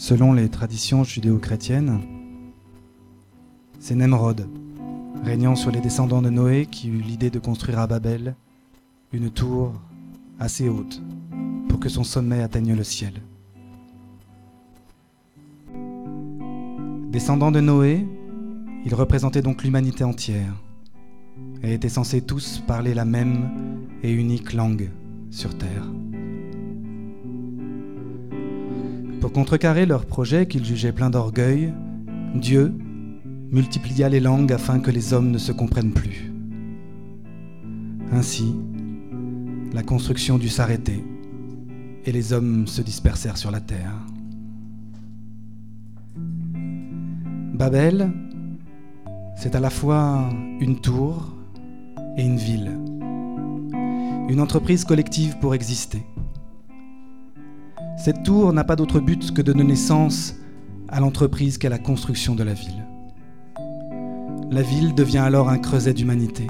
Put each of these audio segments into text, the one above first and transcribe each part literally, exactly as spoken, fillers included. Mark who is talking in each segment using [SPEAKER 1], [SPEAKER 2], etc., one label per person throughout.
[SPEAKER 1] Selon les traditions judéo-chrétiennes, c'est Nemrod, régnant sur les descendants de Noé, qui eut l'idée de construire à Babel une tour assez haute pour que son sommet atteigne le ciel. Descendants de Noé, ils représentaient donc l'humanité entière et étaient censés tous parler la même et unique langue sur Terre. Pour contrecarrer leur projet qu'ils jugeaient plein d'orgueil, Dieu multiplia les langues afin que les hommes ne se comprennent plus. Ainsi, la construction dut s'arrêter et les hommes se dispersèrent sur la terre. Babel, c'est à la fois une tour et une ville, une entreprise collective pour exister. Cette tour n'a pas d'autre but que de donner sens à l'entreprise qu'à la construction de la ville. La ville devient alors un creuset d'humanité.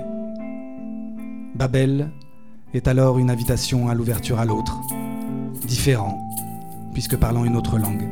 [SPEAKER 1] Babel est alors une invitation à l'ouverture à l'autre, différent, puisque parlant une autre langue.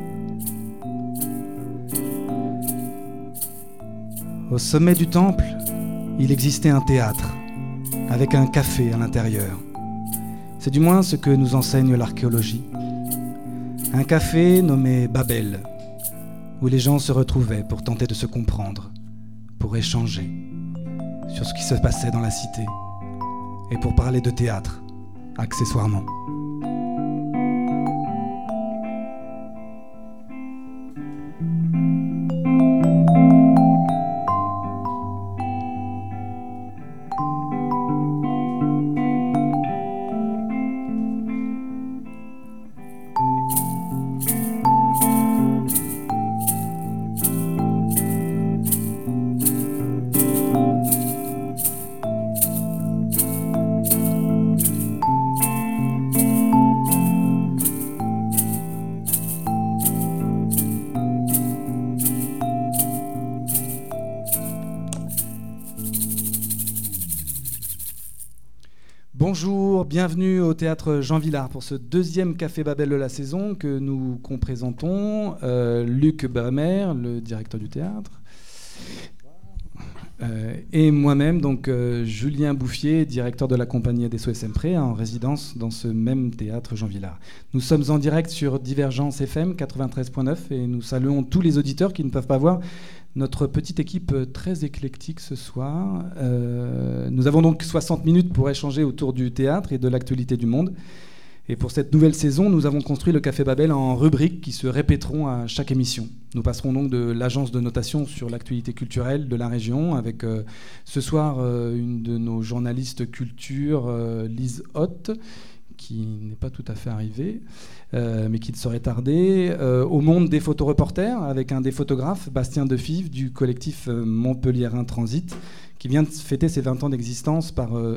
[SPEAKER 1] Au sommet du temple, il existait un théâtre, avec un café à l'intérieur. C'est du moins ce que nous enseigne l'archéologie. Un café nommé Babel, où les gens se retrouvaient pour tenter de se comprendre, pour échanger sur ce qui se passait dans la cité et pour parler de théâtre, accessoirement. Bonjour, bienvenue au Théâtre Jean Vilar pour ce deuxième Café Babel de la saison que nous présentons. Euh, Luc Bremer, le directeur du théâtre, euh, et moi-même, donc euh, Julien Bouffier, directeur de la compagnie des S O S M Pré, en résidence dans ce même Théâtre Jean Vilar. Nous sommes en direct sur Divergence F M quatre-vingt-treize point neuf et nous saluons tous les auditeurs qui ne peuvent pas voir notre petite équipe très éclectique ce soir. Euh, nous avons donc soixante minutes pour échanger autour du théâtre et de l'actualité du monde. Et pour cette nouvelle saison, nous avons construit le Café Babel en rubriques qui se répéteront à chaque émission. Nous passerons donc de l'agence de notation sur l'actualité culturelle de la région, avec euh, ce soir euh, une de nos journalistes culture, euh, Lise Hoth, qui n'est pas tout à fait arrivée, euh, mais qui ne saurait tarder, euh, au monde des photoreporters, avec un des photographes, Bastien Defive, du collectif euh, Montpelliérain Transit, qui vient de fêter ses vingt ans d'existence par euh,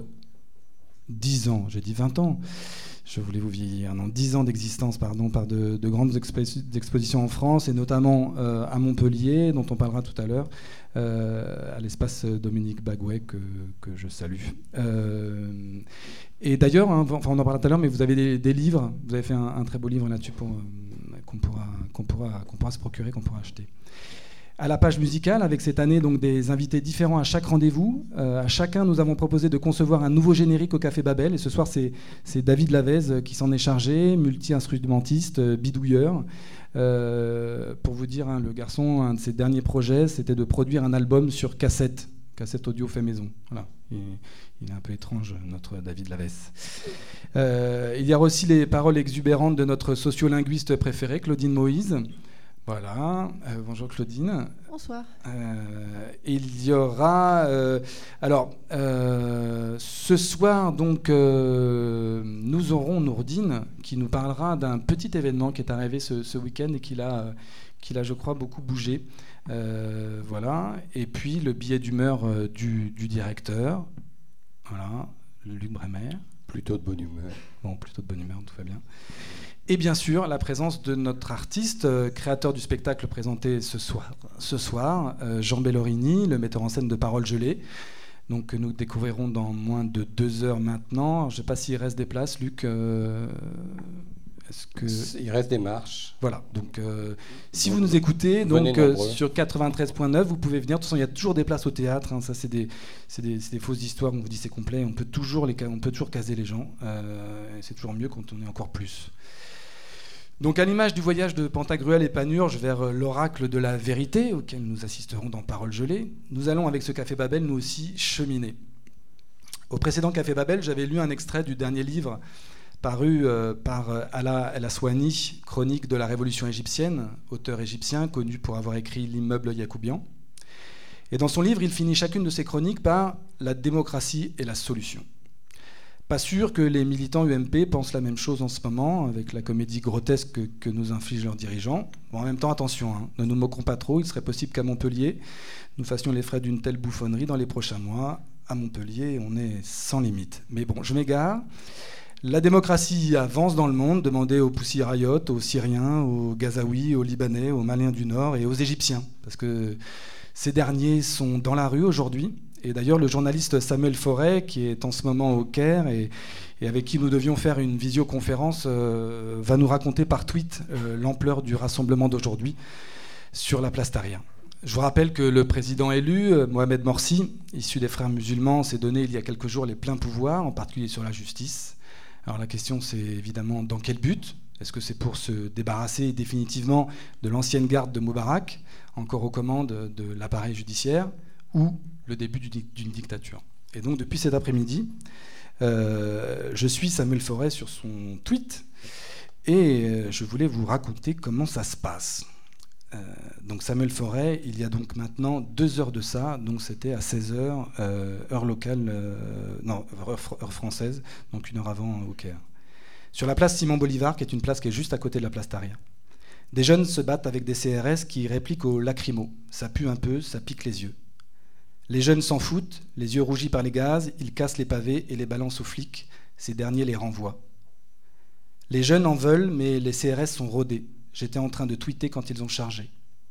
[SPEAKER 1] dix ans, j'ai dit vingt ans, je voulais vous vieillir, non, dix ans d'existence, pardon, par de, de grandes expo- expositions en France, et notamment euh, à Montpellier, dont on parlera tout à l'heure, euh, à l'espace Dominique Baguet, que, que je salue. Euh, et d'ailleurs, hein, enfin, on en parlera tout à l'heure, mais vous avez des, des livres, vous avez fait un, un très beau livre là-dessus pour, euh, qu'on, pourra, qu'on, pourra, qu'on pourra se procurer, qu'on pourra acheter. À la page musicale, avec cette année donc des invités différents à chaque rendez-vous. Euh, à chacun, nous avons proposé de concevoir un nouveau générique au Café Babel. Et ce soir, c'est, c'est David Lavez qui s'en est chargé, multi-instrumentiste, bidouilleur. Euh, pour vous dire, hein, le garçon, un de ses derniers projets, c'était de produire un album sur cassette, cassette audio fait maison. Voilà. Il, il est un peu étrange, notre David Lavez. Euh, il y a aussi les paroles exubérantes de notre sociolinguiste préféré, Claudine Moïse. Voilà, euh, bonjour Claudine.
[SPEAKER 2] Bonsoir.
[SPEAKER 1] Euh, il y aura, euh, alors, euh, ce soir, donc, euh, nous aurons Nourdine qui nous parlera d'un petit événement qui est arrivé ce, ce week-end et qui l'a, qui l'a, je crois, beaucoup bougé. Euh, voilà, et puis le billet d'humeur euh, du, du directeur, voilà, Luc Bremer.
[SPEAKER 3] Plutôt de bonne humeur.
[SPEAKER 1] Bon, plutôt de bonne humeur, tout va bien. Et bien sûr, la présence de notre artiste, euh, créateur du spectacle présenté ce soir, ce soir euh, Jean Bellorini, le metteur en scène de Paroles gelées, donc, que nous découvrirons dans moins de deux heures maintenant. Alors, je ne sais pas s'il reste des places, Luc. Euh, Est-ce que...
[SPEAKER 2] Il reste des marches.
[SPEAKER 1] Voilà, donc euh, si vous nous écoutez, donc, euh, sur quatre-vingt-treize point neuf, vous pouvez venir. De toute façon, il y a toujours des places au théâtre. Hein, ça, c'est des, c'est des, c'est des fausses histoires. On vous dit c'est complet. On peut toujours, les, on peut toujours caser les gens. Euh, et c'est toujours mieux quand on est encore plus. Donc, à l'image du voyage de Pantagruel et Panurge vers l'oracle de la vérité, auquel nous assisterons dans Paroles gelées, nous allons, avec ce Café Babel, nous aussi cheminer. Au précédent Café Babel, j'avais lu un extrait du dernier livre paru euh, par Ala El Aswani, Chronique de la Révolution égyptienne, auteur égyptien connu pour avoir écrit L'immeuble Yacoubian. Et dans son livre, il finit chacune de ses chroniques par « La démocratie est la solution ». Pas sûr que les militants U M P pensent la même chose en ce moment, avec la comédie grotesque que, que nous infligent leurs dirigeants. Bon, en même temps, attention, hein, ne nous moquons pas trop, il serait possible qu'à Montpellier, nous fassions les frais d'une telle bouffonnerie dans les prochains mois. À Montpellier, on est sans limite. Mais bon, je m'égare. La démocratie avance dans le monde, demandez aux Pussy Riot, aux Syriens, aux Gazaouis, aux Libanais, aux Maliens du Nord et aux Égyptiens, parce que ces derniers sont dans la rue aujourd'hui. Et d'ailleurs, le journaliste Samuel Forêt, qui est en ce moment au Caire et, et avec qui nous devions faire une visioconférence, euh, va nous raconter par tweet euh, l'ampleur du rassemblement d'aujourd'hui sur la place Tahrir. Je vous rappelle que le président élu, Mohamed Morsi, issu des Frères musulmans, s'est donné il y a quelques jours les pleins pouvoirs, en particulier sur la justice. Alors la question, c'est évidemment dans quel but ? Est-ce que c'est pour se débarrasser définitivement de l'ancienne garde de Moubarak, encore aux commandes de l'appareil judiciaire, ou le début d'une dictature ? Et donc depuis cet après-midi, euh, je suis Samuel Forêt sur son tweet, et je voulais vous raconter comment ça se passe. Euh, donc Samuel Forêt, il y a donc maintenant deux heures de ça, donc c'était à seize heures, euh, heure locale, euh, non, heure, heure française, donc une heure avant au Caire. Sur la place Simon Bolivar, qui est une place qui est juste à côté de la place Tahrir. Des jeunes se battent avec des C R S qui répliquent aux lacrymos. Ça pue un peu, ça pique les yeux. Les jeunes s'en foutent, les yeux rougis par les gaz, ils cassent les pavés et les balancent aux flics. Ces derniers les renvoient. Les jeunes en veulent, mais les C R S sont rodés. J'étais en train de tweeter quand ils ont chargé.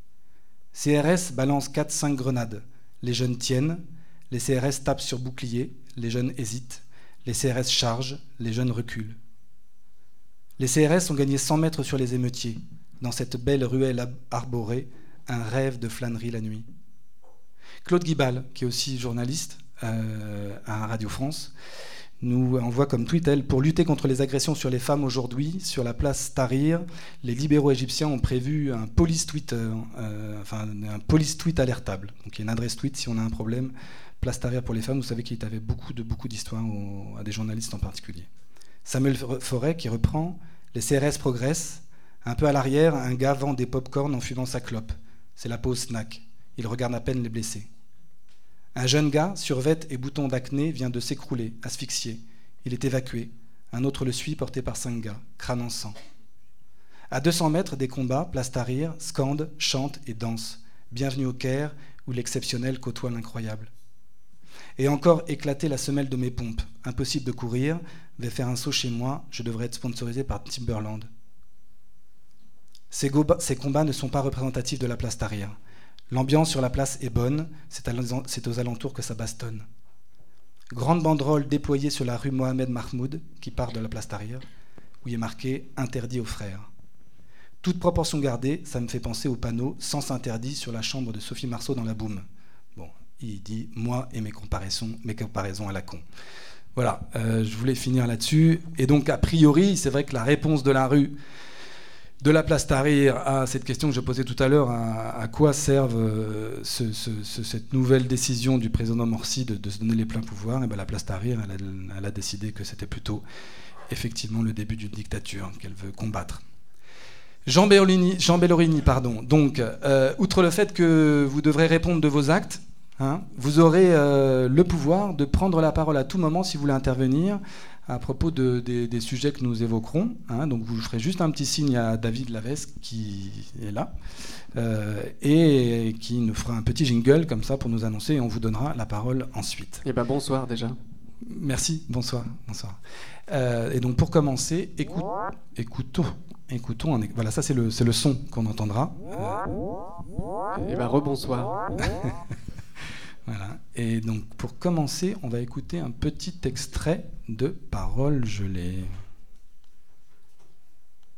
[SPEAKER 1] C R S balance quatre cinq grenades. Les jeunes tiennent. Les C R S tapent sur bouclier. Les jeunes hésitent. Les C R S chargent. Les jeunes reculent. Les C R S ont gagné cent mètres sur les émeutiers. Dans cette belle ruelle arborée, un rêve de flânerie la nuit. Claude Guibal, qui est aussi journaliste euh, à Radio France, nous envoie comme tweet, elle, pour lutter contre les agressions sur les femmes aujourd'hui, sur la place Tahrir, les libéraux égyptiens ont prévu un police Twitter, euh, enfin un police tweet alertable. Donc il y a une adresse tweet si on a un problème. Place Tahrir pour les femmes, vous savez qu'il y avait beaucoup de beaucoup d'histoires au, à des journalistes en particulier. Samuel Forêt qui reprend, les C R S progressent. Un peu à l'arrière, un gars vend des pop-corn en fumant sa clope. C'est la pause snack. Il regarde à peine les blessés. Un jeune gars, survêt et bouton d'acné, vient de s'écrouler, asphyxié. Il est évacué. Un autre le suit, porté par cinq gars, crâne en sang. À deux cents mètres des combats, place Tahrir, scandent, chantent et dansent. Bienvenue au Caire, où l'exceptionnel côtoie l'incroyable. Et encore éclater la semelle de mes pompes. Impossible de courir. Vais faire un saut chez moi. Je devrais être sponsorisé par Timberland. Ces, goba- ces combats ne sont pas représentatifs de la place Tahrir. L'ambiance sur la place est bonne, c'est, à, c'est aux alentours que ça bastonne. Grande banderole déployée sur la rue Mohamed Mahmoud, qui part de la place Tahrir, où il est marqué « Interdit aux frères ». Toute proportion gardée, ça me fait penser au panneau « Sens interdit » sur la chambre de Sophie Marceau dans La Boum. Bon, il dit « Moi et mes comparaisons, mes comparaisons à la con ». Voilà, euh, je voulais finir là-dessus. Et donc, a priori, c'est vrai que la réponse de la rue de la place Tahrir à cette question que je posais tout à l'heure, à, à quoi servent euh, ce, ce, ce, cette nouvelle décision du président Morsi de, de se donner les pleins pouvoirs, et bien la place Tahrir, elle a, elle a décidé que c'était plutôt effectivement le début d'une dictature qu'elle veut combattre. Jean Bellorini, Jean Bellorini pardon. Donc, euh, outre le fait que vous devrez répondre de vos actes, hein, vous aurez euh, le pouvoir de prendre la parole à tout moment si vous voulez intervenir à propos de, de, des sujets que nous évoquerons. Hein, donc vous ferez juste un petit signe à David Lavesque qui est là euh, et qui nous fera un petit jingle comme ça pour nous annoncer et on vous donnera la parole ensuite.
[SPEAKER 3] Eh ben bonsoir déjà.
[SPEAKER 1] Merci, bonsoir. bonsoir. Euh, et donc pour commencer, écoute, écoutons. Écoutons, voilà, ça c'est le, c'est le son qu'on entendra.
[SPEAKER 3] Euh... Eh ben rebonsoir.
[SPEAKER 1] Voilà. Et donc, pour commencer, on va écouter un petit extrait de Paroles gelées.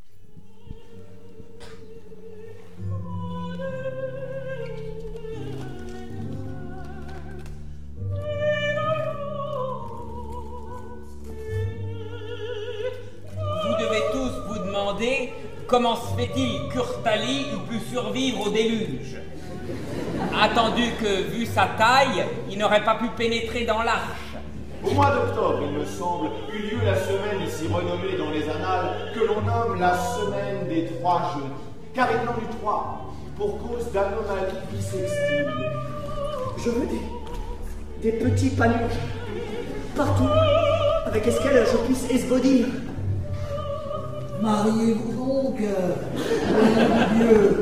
[SPEAKER 2] comment se fait-il qu'Urtali eût pu survivre au déluge? Attendu que, vu sa taille, il n'aurait pas pu pénétrer dans l'arche.
[SPEAKER 4] Au mois d'octobre, il me semble, eut lieu la semaine ici renommée dans les annales que l'on nomme la semaine des trois jeudis. Car il en eut trois, pour cause d'anomalies bissextiles.
[SPEAKER 5] Je veux des, des petits panneaux, partout, avec lesquels je puisse esbaudir. Mariez-vous donc, mon Dieu.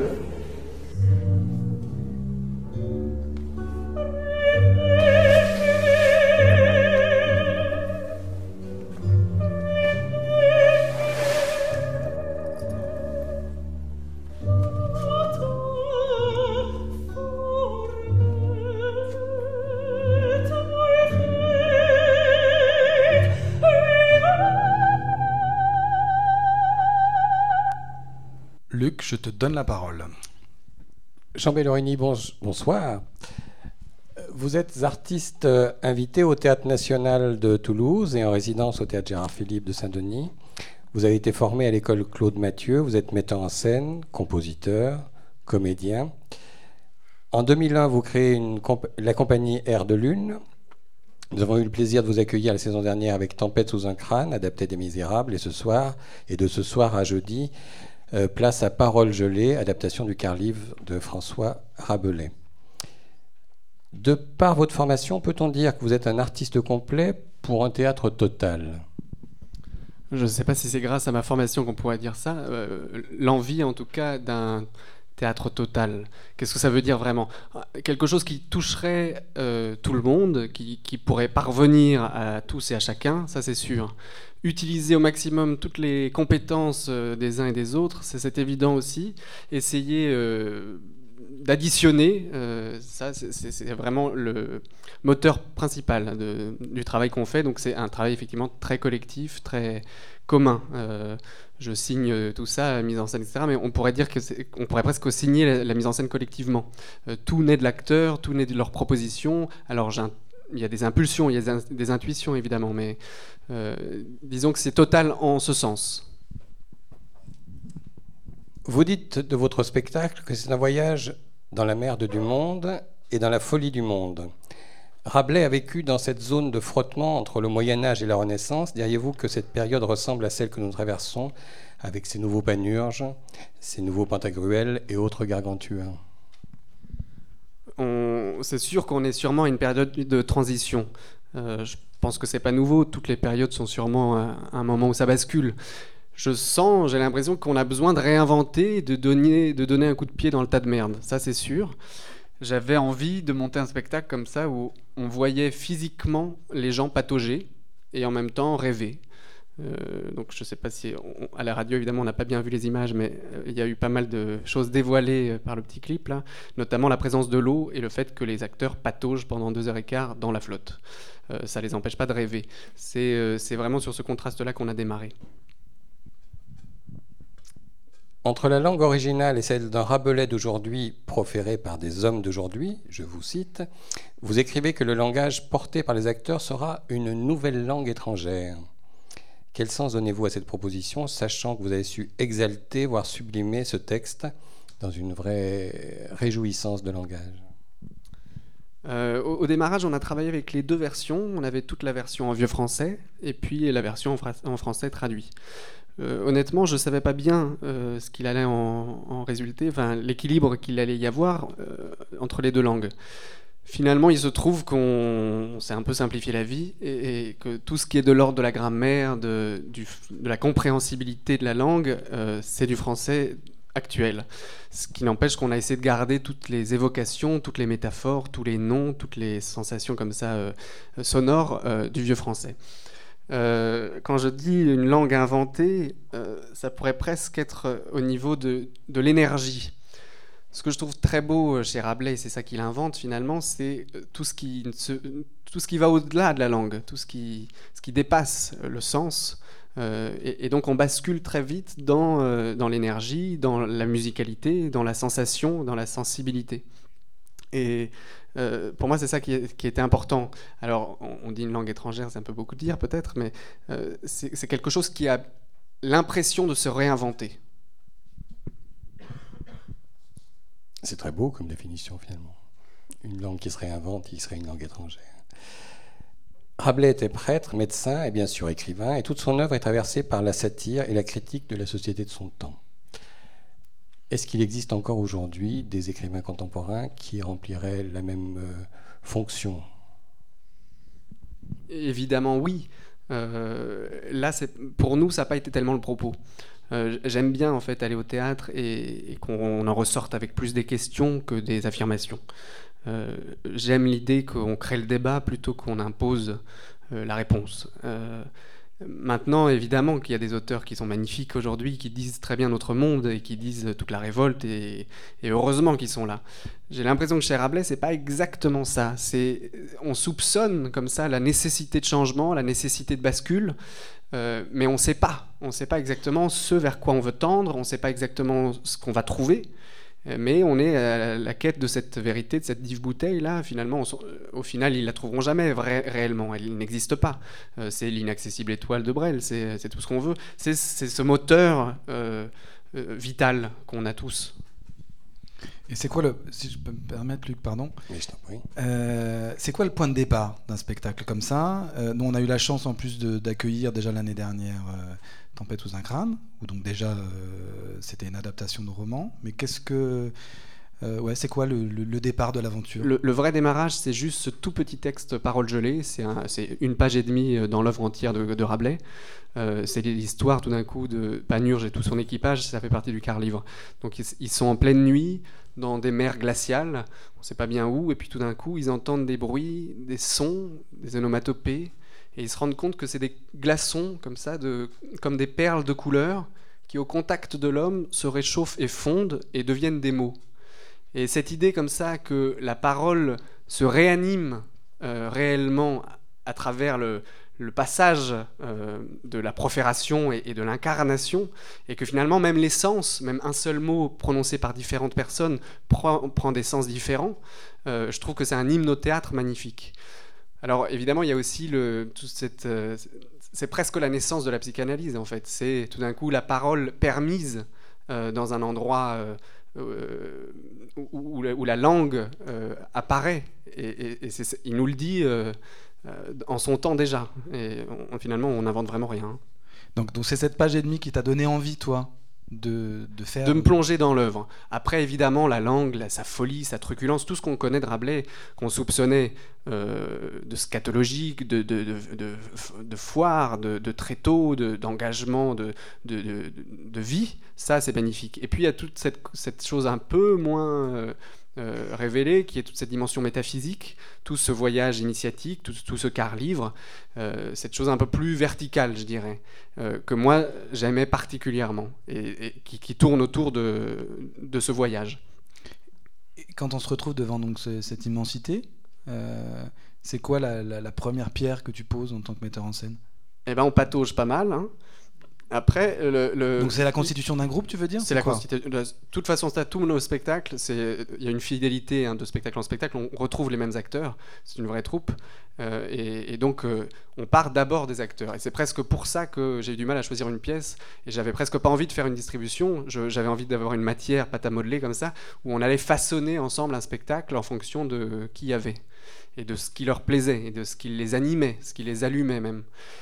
[SPEAKER 1] Luc, je te donne la parole.
[SPEAKER 6] Jean Bellorini, bonsoir. Vous êtes artiste invité au Théâtre National de Toulouse et en résidence au Théâtre Gérard Philipe de Saint-Denis. Vous avez été formé à l'école Claude Mathieu, vous êtes metteur en scène, compositeur, comédien. En deux mille un, vous créez une comp- la compagnie Air de Lune. Nous avons eu le plaisir de vous accueillir la saison dernière avec Tempête sous un crâne, adapté des Misérables, et ce soir, et de ce soir à jeudi, Euh, place à Paroles gelées, adaptation du quart-livre de François Rabelais. De par votre formation, peut-on dire que vous êtes un artiste complet pour un théâtre total ?
[SPEAKER 3] Je ne sais pas si c'est grâce à ma formation qu'on pourrait dire ça. Euh, l'envie, en tout cas, d'un théâtre total. Qu'est-ce que ça veut dire vraiment ? Quelque chose qui toucherait euh, tout le monde, qui, qui pourrait parvenir à tous et à chacun, ça c'est sûr. Utiliser au maximum toutes les compétences euh, des uns et des autres, c'est, c'est évident aussi. Essayer euh, d'additionner, euh, ça c'est, c'est, c'est vraiment le moteur principal de, du travail qu'on fait. Donc c'est un travail effectivement très collectif, très commun. Euh, je signe tout ça, mise en scène, et cetera. Mais on pourrait dire que c'est, on pourrait presque signer la, la mise en scène collectivement. Euh, tout naît de l'acteur, tout naît de leur proposition. Alors j'ai un Il y a des impulsions, il y a des intuitions évidemment, mais euh, disons que c'est total en ce sens.
[SPEAKER 6] Vous dites de votre spectacle que c'est un voyage dans la merde du monde et dans la folie du monde. Rabelais a vécu dans cette zone de frottement entre le Moyen-Âge et la Renaissance. Diriez-vous que cette période ressemble à celle que nous traversons avec ces nouveaux panurges, ces nouveaux pantagruels et autres gargantuas ?
[SPEAKER 3] On, c'est sûr qu'on est sûrement à une période de transition. Euh, je pense que c'est pas nouveau. Toutes les périodes sont sûrement à un moment où ça bascule. Je sens, j'ai l'impression qu'on a besoin de réinventer, de donner, de donner un coup de pied dans le tas de merde. Ça, c'est sûr. J'avais envie de monter un spectacle comme ça où on voyait physiquement les gens patauger et en même temps rêver. Euh, donc je ne sais pas si on, à la radio évidemment on n'a pas bien vu les images, mais euh, il y a eu pas mal de choses dévoilées euh, par le petit clip là, notamment la présence de l'eau et le fait que les acteurs pataugent pendant deux heures et quart dans la flotte. Euh, ça les empêche pas de rêver. C'est, euh, c'est vraiment sur ce contraste là qu'on a démarré.
[SPEAKER 6] Entre la langue originale et celle d'un Rabelais d'aujourd'hui proféré par des hommes d'aujourd'hui, je vous cite, vous écrivez que le langage porté par les acteurs sera une nouvelle langue étrangère. Quel sens donnez-vous à cette proposition, sachant que vous avez su exalter, voire sublimer ce texte dans une vraie réjouissance de langage ?
[SPEAKER 3] Euh, au, au démarrage, on a travaillé avec les deux versions. On avait toute la version en vieux français et puis la version en, fra- en français traduit. Euh, honnêtement, je ne savais pas bien euh, ce qu'il allait en, en résulter, enfin, l'équilibre qu'il allait y avoir euh, entre les deux langues. Finalement, il se trouve qu'on s'est un peu simplifié la vie et, et que tout ce qui est de l'ordre de la grammaire, de, du, de la compréhensibilité de la langue, euh, c'est du français actuel. Ce qui n'empêche qu'on a essayé de garder toutes les évocations, toutes les métaphores, tous les noms, toutes les sensations comme ça euh, sonores euh, du vieux français. Euh, quand je dis une langue inventée, euh, ça pourrait presque être au niveau de, de l'énergie. Ce que je trouve très beau chez Rabelais, c'est ça qu'il invente finalement, c'est tout ce qui, se, tout ce qui va au-delà de la langue, tout ce qui, ce qui dépasse le sens. Euh, et, et donc on bascule très vite dans, euh, dans l'énergie, dans la musicalité, dans la sensation, dans la sensibilité. Et euh, pour moi, c'est ça qui, est, qui était important. Alors, on, on dit une langue étrangère, c'est un peu beaucoup dire peut-être, mais euh, c'est, c'est quelque chose qui a l'impression de se réinventer.
[SPEAKER 6] C'est très beau comme définition, finalement. Une langue qui se réinvente, qui serait une langue étrangère. Rabelais était prêtre, médecin et bien sûr écrivain, et toute son œuvre est traversée par la satire et la critique de la société de son temps. Est-ce qu'il existe encore aujourd'hui des écrivains contemporains qui rempliraient la même euh, fonction ?
[SPEAKER 3] Évidemment, oui. Euh, là, c'est, pour nous, ça n'a pas été tellement le propos. Euh, j'aime bien en fait aller au théâtre et, et qu'on en ressorte avec plus des questions que des affirmations. Euh, j'aime l'idée qu'on crée le débat plutôt qu'on impose euh, la réponse. Euh, maintenant, évidemment qu'il y a des auteurs qui sont magnifiques aujourd'hui, qui disent très bien notre monde et qui disent toute la révolte, et, et heureusement qu'ils sont là. J'ai l'impression que chez Rabelais, c'est pas exactement ça. C'est, on soupçonne comme ça la nécessité de changement, la nécessité de bascule, euh, mais on ne sait pas. On ne sait pas exactement ce vers quoi on veut tendre, on ne sait pas exactement ce qu'on va trouver, mais on est à la quête de cette vérité, de cette dive bouteille là. Finalement, on, au final, ils la trouveront jamais vrai, réellement. Elle n'existe pas. Euh, c'est l'inaccessible étoile de Brel. C'est, c'est tout ce qu'on veut. C'est, c'est ce moteur euh, euh, vital qu'on a tous.
[SPEAKER 1] Et c'est quoi le, si je peux me permettre, Luc, pardon.
[SPEAKER 6] Oui, je t'en prie.
[SPEAKER 1] Euh, c'est quoi le point de départ d'un spectacle comme ça ? euh, Nous, on a eu la chance en plus de, d'accueillir déjà l'année dernière euh, Tempête sous un crâne, où donc déjà euh, c'était une adaptation de roman. Mais qu'est-ce que, euh, ouais, c'est quoi le, le, le départ de l'aventure ?
[SPEAKER 3] le, le vrai démarrage, c'est juste ce tout petit texte Paroles gelées. C'est, un, c'est une page et demie dans l'œuvre entière de, de Rabelais. Euh, c'est l'histoire tout d'un coup de Panurge et tout son équipage. Ça fait partie du quart-livre. Donc ils, ils sont en pleine nuit dans des mers glaciales, on ne sait pas bien où, et puis tout d'un coup, ils entendent des bruits, des sons, des onomatopées, et ils se rendent compte que c'est des glaçons, comme ça, de, comme des perles de couleur, qui au contact de l'homme se réchauffent et fondent et deviennent des mots. Et cette idée comme ça que la parole se réanime euh, réellement à travers le, le passage euh, de la profération et, et de l'incarnation, et que finalement même les sens, même un seul mot prononcé par différentes personnes prend, prend des sens différents, euh, je trouve que c'est un hymne au théâtre magnifique. Alors évidemment il y a aussi le, toute cette, euh, c'est presque la naissance de la psychanalyse en fait, c'est tout d'un coup la parole permise euh, dans un endroit euh, euh, où, où, la, où la langue euh, apparaît, et, et, et c'est, il nous le dit euh, en son temps déjà, et on, finalement on n'invente vraiment rien.
[SPEAKER 1] Donc, donc c'est cette page et demie qui t'a donné envie, toi, de, de faire...
[SPEAKER 3] De me plonger dans l'œuvre. Après, évidemment, la langue, la, sa folie, sa truculence, tout ce qu'on connaît de Rabelais, qu'on soupçonnait euh, de scatologique, de, de, de, de, de foire, de, de tréteau, de, d'engagement, de, de, de, de vie, ça c'est magnifique. Et puis il y a toute cette, cette chose un peu moins... Euh, Euh, révélé, qui est toute cette dimension métaphysique, tout ce voyage initiatique, tout, tout ce quart-livre, euh, cette chose un peu plus verticale, je dirais, euh, que moi j'aimais particulièrement, et, et qui, qui tourne autour de, de ce voyage.
[SPEAKER 1] Et quand on se retrouve devant donc, ce, cette immensité, euh, c'est quoi la, la, la première pierre que tu poses en tant que metteur en scène ?
[SPEAKER 3] Eh ben, on patauge pas mal, hein. Après, le, le...
[SPEAKER 1] Donc c'est la constitution d'un groupe, tu veux dire ?
[SPEAKER 3] C'est, c'est la constitution. De toute façon, c'est à tous nos spectacles. C'est... Il y a une fidélité hein, de spectacle en spectacle. On retrouve les mêmes acteurs. C'est une vraie troupe. Euh, et, et donc, euh, on part d'abord des acteurs. Et c'est presque pour ça que j'ai eu du mal à choisir une pièce. Et j'avais presque pas envie de faire une distribution. Je, j'avais envie d'avoir une matière, pâte à modeler comme ça, où on allait façonner ensemble un spectacle en fonction de qui y avait et de ce qui leur plaisait et de ce qui les animait, ce qui les allumait même.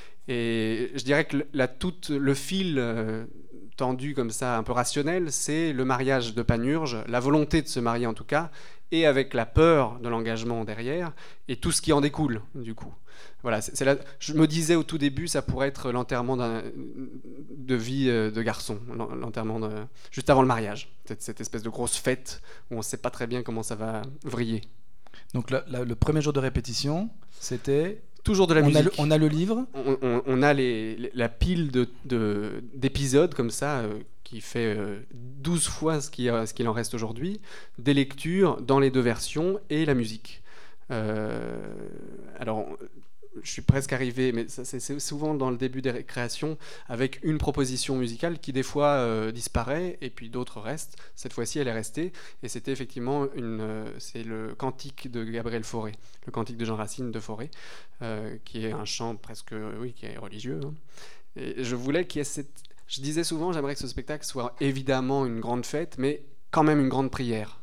[SPEAKER 3] Et je dirais que la, toute, le fil euh, tendu comme ça, un peu rationnel, c'est le mariage de Panurge, la volonté de se marier en tout cas, et avec la peur de l'engagement derrière, et tout ce qui en découle du coup. Voilà, c'est, c'est la, je me disais au tout début, ça pourrait être l'enterrement d'un, de vie de garçon, l'enterrement de, juste avant le mariage, cette, cette espèce de grosse fête où on ne sait pas très bien comment ça va vriller.
[SPEAKER 1] Donc la, la, le premier jour de répétition, c'était...
[SPEAKER 3] Toujours de la
[SPEAKER 1] on
[SPEAKER 3] musique.
[SPEAKER 1] A le, on a le livre.
[SPEAKER 3] On, on, on a les, les, la pile de, de, d'épisodes comme ça, euh, qui fait euh, douze fois ce qu'il, ce qu'il en reste aujourd'hui, des lectures dans les deux versions et la musique. Euh, alors, je suis presque arrivé, mais ça, c'est, c'est souvent dans le début des créations, avec une proposition musicale qui des fois euh, disparaît et puis d'autres restent. Cette fois-ci, elle est restée, et c'était effectivement une, euh, c'est le cantique de Gabriel Fauré, le cantique de Jean Racine de Fauré, euh, qui est un chant presque, oui, qui est religieux. Hein. Et je voulais qu'il y ait cette... Je disais souvent, j'aimerais que ce spectacle soit évidemment une grande fête, mais quand même une grande prière.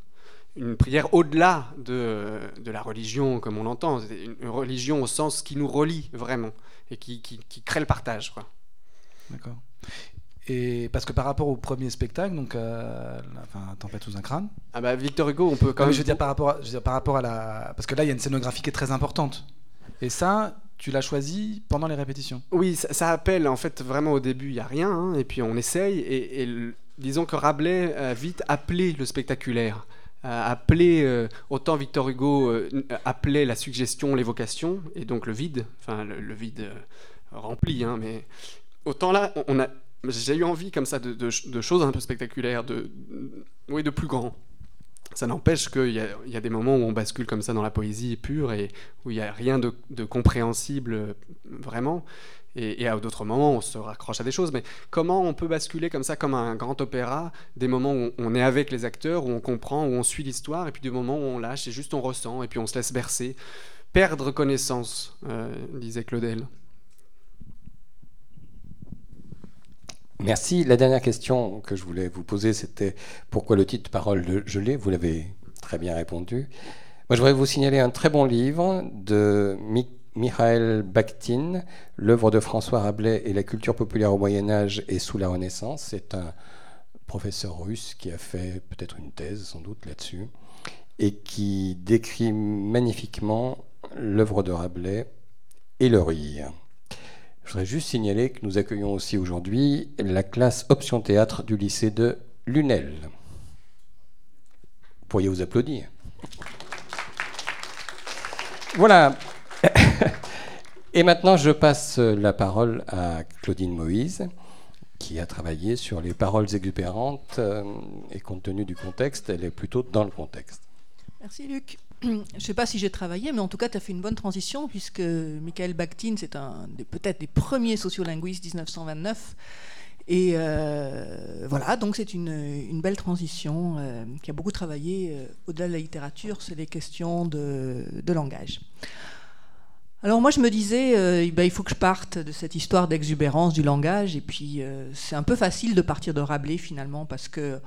[SPEAKER 3] une prière au-delà de, de la religion comme on l'entend, c'est une, une religion au sens qui nous relie vraiment et qui, qui, qui crée le partage, quoi.
[SPEAKER 1] D'accord. Et parce que par rapport au premier spectacle, donc euh, la, enfin, Tempête sous un crâne.
[SPEAKER 3] Ah bah Victor Hugo, on peut quand
[SPEAKER 1] non,
[SPEAKER 3] même.
[SPEAKER 1] Mais je veux dire par rapport, à, je veux dire par rapport à la, parce que là il y a une scénographie qui est très importante. Et ça, tu l'as choisi pendant les répétitions.
[SPEAKER 3] Oui, ça, ça appelle en fait vraiment au début il y a rien, hein, et puis on essaye et, et le, disons que Rabelais a vite appelé le spectaculaire, a appelé euh, autant Victor Hugo euh, appelait la suggestion, l'évocation et donc le vide, enfin le, le vide euh, rempli, hein, mais autant là on a j'ai eu envie comme ça de, de, de choses un peu spectaculaires, de, oui, de plus grand. Ça n'empêche qu'il y a, il y a des moments où on bascule comme ça dans la poésie pure et où il n'y a rien de, de compréhensible vraiment. Et, et à d'autres moments, on se raccroche à des choses. Mais comment on peut basculer comme ça, comme un grand opéra, des moments où on est avec les acteurs, où on comprend, où on suit l'histoire, et puis des moments où on lâche et juste on ressent, et puis on se laisse bercer. Perdre connaissance, euh, disait Claudel.
[SPEAKER 6] Merci. La dernière question que je voulais vous poser, c'était pourquoi le titre Parole de gelée. Vous l'avez très bien répondu. Moi, je voudrais vous signaler un très bon livre de Mi- Mikhail Bakhtin, l'œuvre de François Rabelais et la culture populaire au Moyen-Âge et sous la Renaissance. C'est un professeur russe qui a fait peut-être une thèse, sans doute, là-dessus, et qui décrit magnifiquement l'œuvre de Rabelais et le rire. Je voudrais juste signaler que nous accueillons aussi aujourd'hui la classe option théâtre du lycée de Lunel. Vous pourriez vous applaudir. Voilà. Et maintenant, je passe la parole à Claudine Moïse, qui a travaillé sur les paroles exubérantes. Et compte tenu du contexte, elle est plutôt dans le contexte.
[SPEAKER 7] Merci Luc. Je ne sais pas si j'ai travaillé, mais en tout cas, tu as fait une bonne transition, puisque Mikhail Bakhtin, c'est un des, peut-être des premiers sociolinguistes dix-neuf cent vingt-neuf. Et euh, voilà, donc c'est une, une belle transition euh, qui a beaucoup travaillé euh, au-delà de la littérature, c'est les questions de, de langage. Alors moi, je me disais, euh, ben, il faut que je parte de cette histoire d'exubérance du langage, et puis euh, c'est un peu facile de partir de Rabelais, finalement, parce que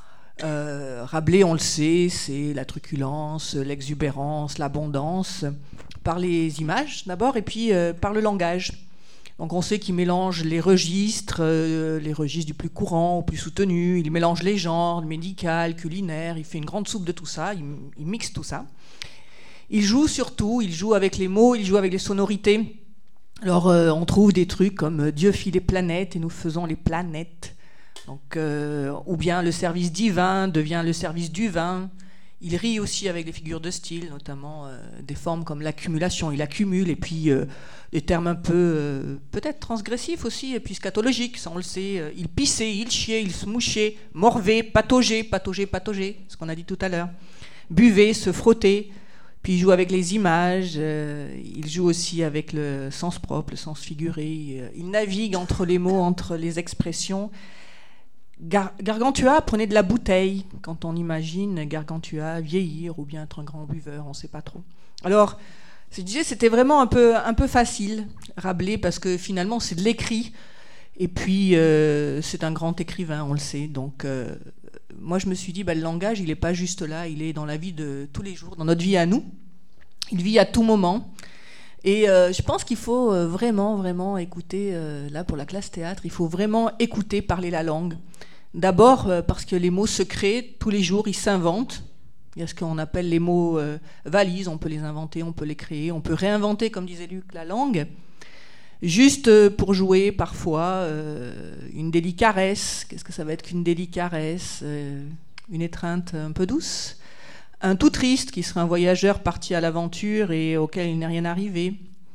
[SPEAKER 7] Euh, Rabelais, on le sait, c'est la truculence, l'exubérance, l'abondance, par les images d'abord, et puis euh, par le langage. Donc on sait qu'il mélange les registres, euh, les registres du plus courant au plus soutenu, il mélange les genres, le médical, culinaire, il fait une grande soupe de tout ça, il, il mixe tout ça. Il joue surtout, il joue avec les mots, il joue avec les sonorités. Alors euh, on trouve des trucs comme Dieu fit les planètes et nous faisons les planètes. Donc, euh, ou bien le service divin devient le service du vin. Il rit aussi avec des figures de style, notamment euh, des formes comme l'accumulation. Il accumule, et puis euh, des termes un peu euh, peut-être transgressifs aussi, et puis scatologiques, ça on le sait. Il pissait, il chiait, il se mouchait, morvait, pataugeait, pataugeait, pataugeait, ce qu'on a dit tout à l'heure. Buvait, se frottait. Puis il joue avec les images, euh, il joue aussi avec le sens propre, le sens figuré. Il navigue entre les mots, entre les expressions. Gar- Gargantua prenait de la bouteille, quand on imagine Gargantua vieillir ou bien être un grand buveur, on ne sait pas trop. Alors, je disais, c'était vraiment un peu, un peu facile, Rabelais, parce que finalement c'est de l'écrit, et puis euh, c'est un grand écrivain, on le sait. Donc euh, moi je me suis dit, bah, le langage, il n'est pas juste là, il est dans la vie de tous les jours, dans notre vie à nous, il vit à tout moment. Et euh, je pense qu'il faut euh, vraiment, vraiment écouter, euh, là pour la classe théâtre, il faut vraiment écouter parler la langue. D'abord euh, parce que les mots se créent tous les jours, ils s'inventent. Il y a ce qu'on appelle les mots euh, valises, on peut les inventer, on peut les créer, on peut réinventer, comme disait Luc, la langue. Juste euh, pour jouer parfois euh, une délicaresse. Qu'est-ce que ça va être qu'une délicaresse euh, Une étreinte un peu douce. Un tout triste qui serait un voyageur parti à l'aventure et auquel il n'est rien arrivé.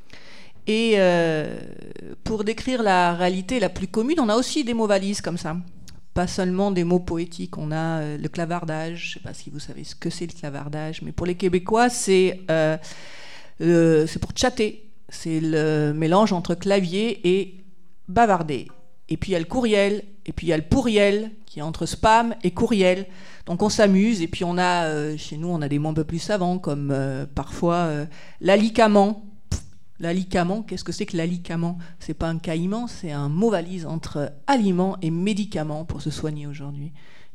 [SPEAKER 7] Et euh, pour décrire la réalité la plus commune, on a aussi des mots valises comme ça. Pas seulement des mots poétiques, on a euh, le clavardage. Je ne sais pas si vous savez ce que c'est le clavardage, mais pour les Québécois, c'est, euh, euh, c'est pour chatter. C'est le mélange entre clavier et bavarder. Et puis il y a le courriel, et puis il y a le pourriel, qui est entre spam et courriel. Donc on s'amuse, et puis on a, euh, chez nous, on a des mots un peu plus savants, comme euh, parfois euh, l'alicament. L'alicament, qu'est-ce que c'est que l'alicament ? C'est pas un caïman, c'est un mot valise entre aliment et médicament pour se soigner aujourd'hui.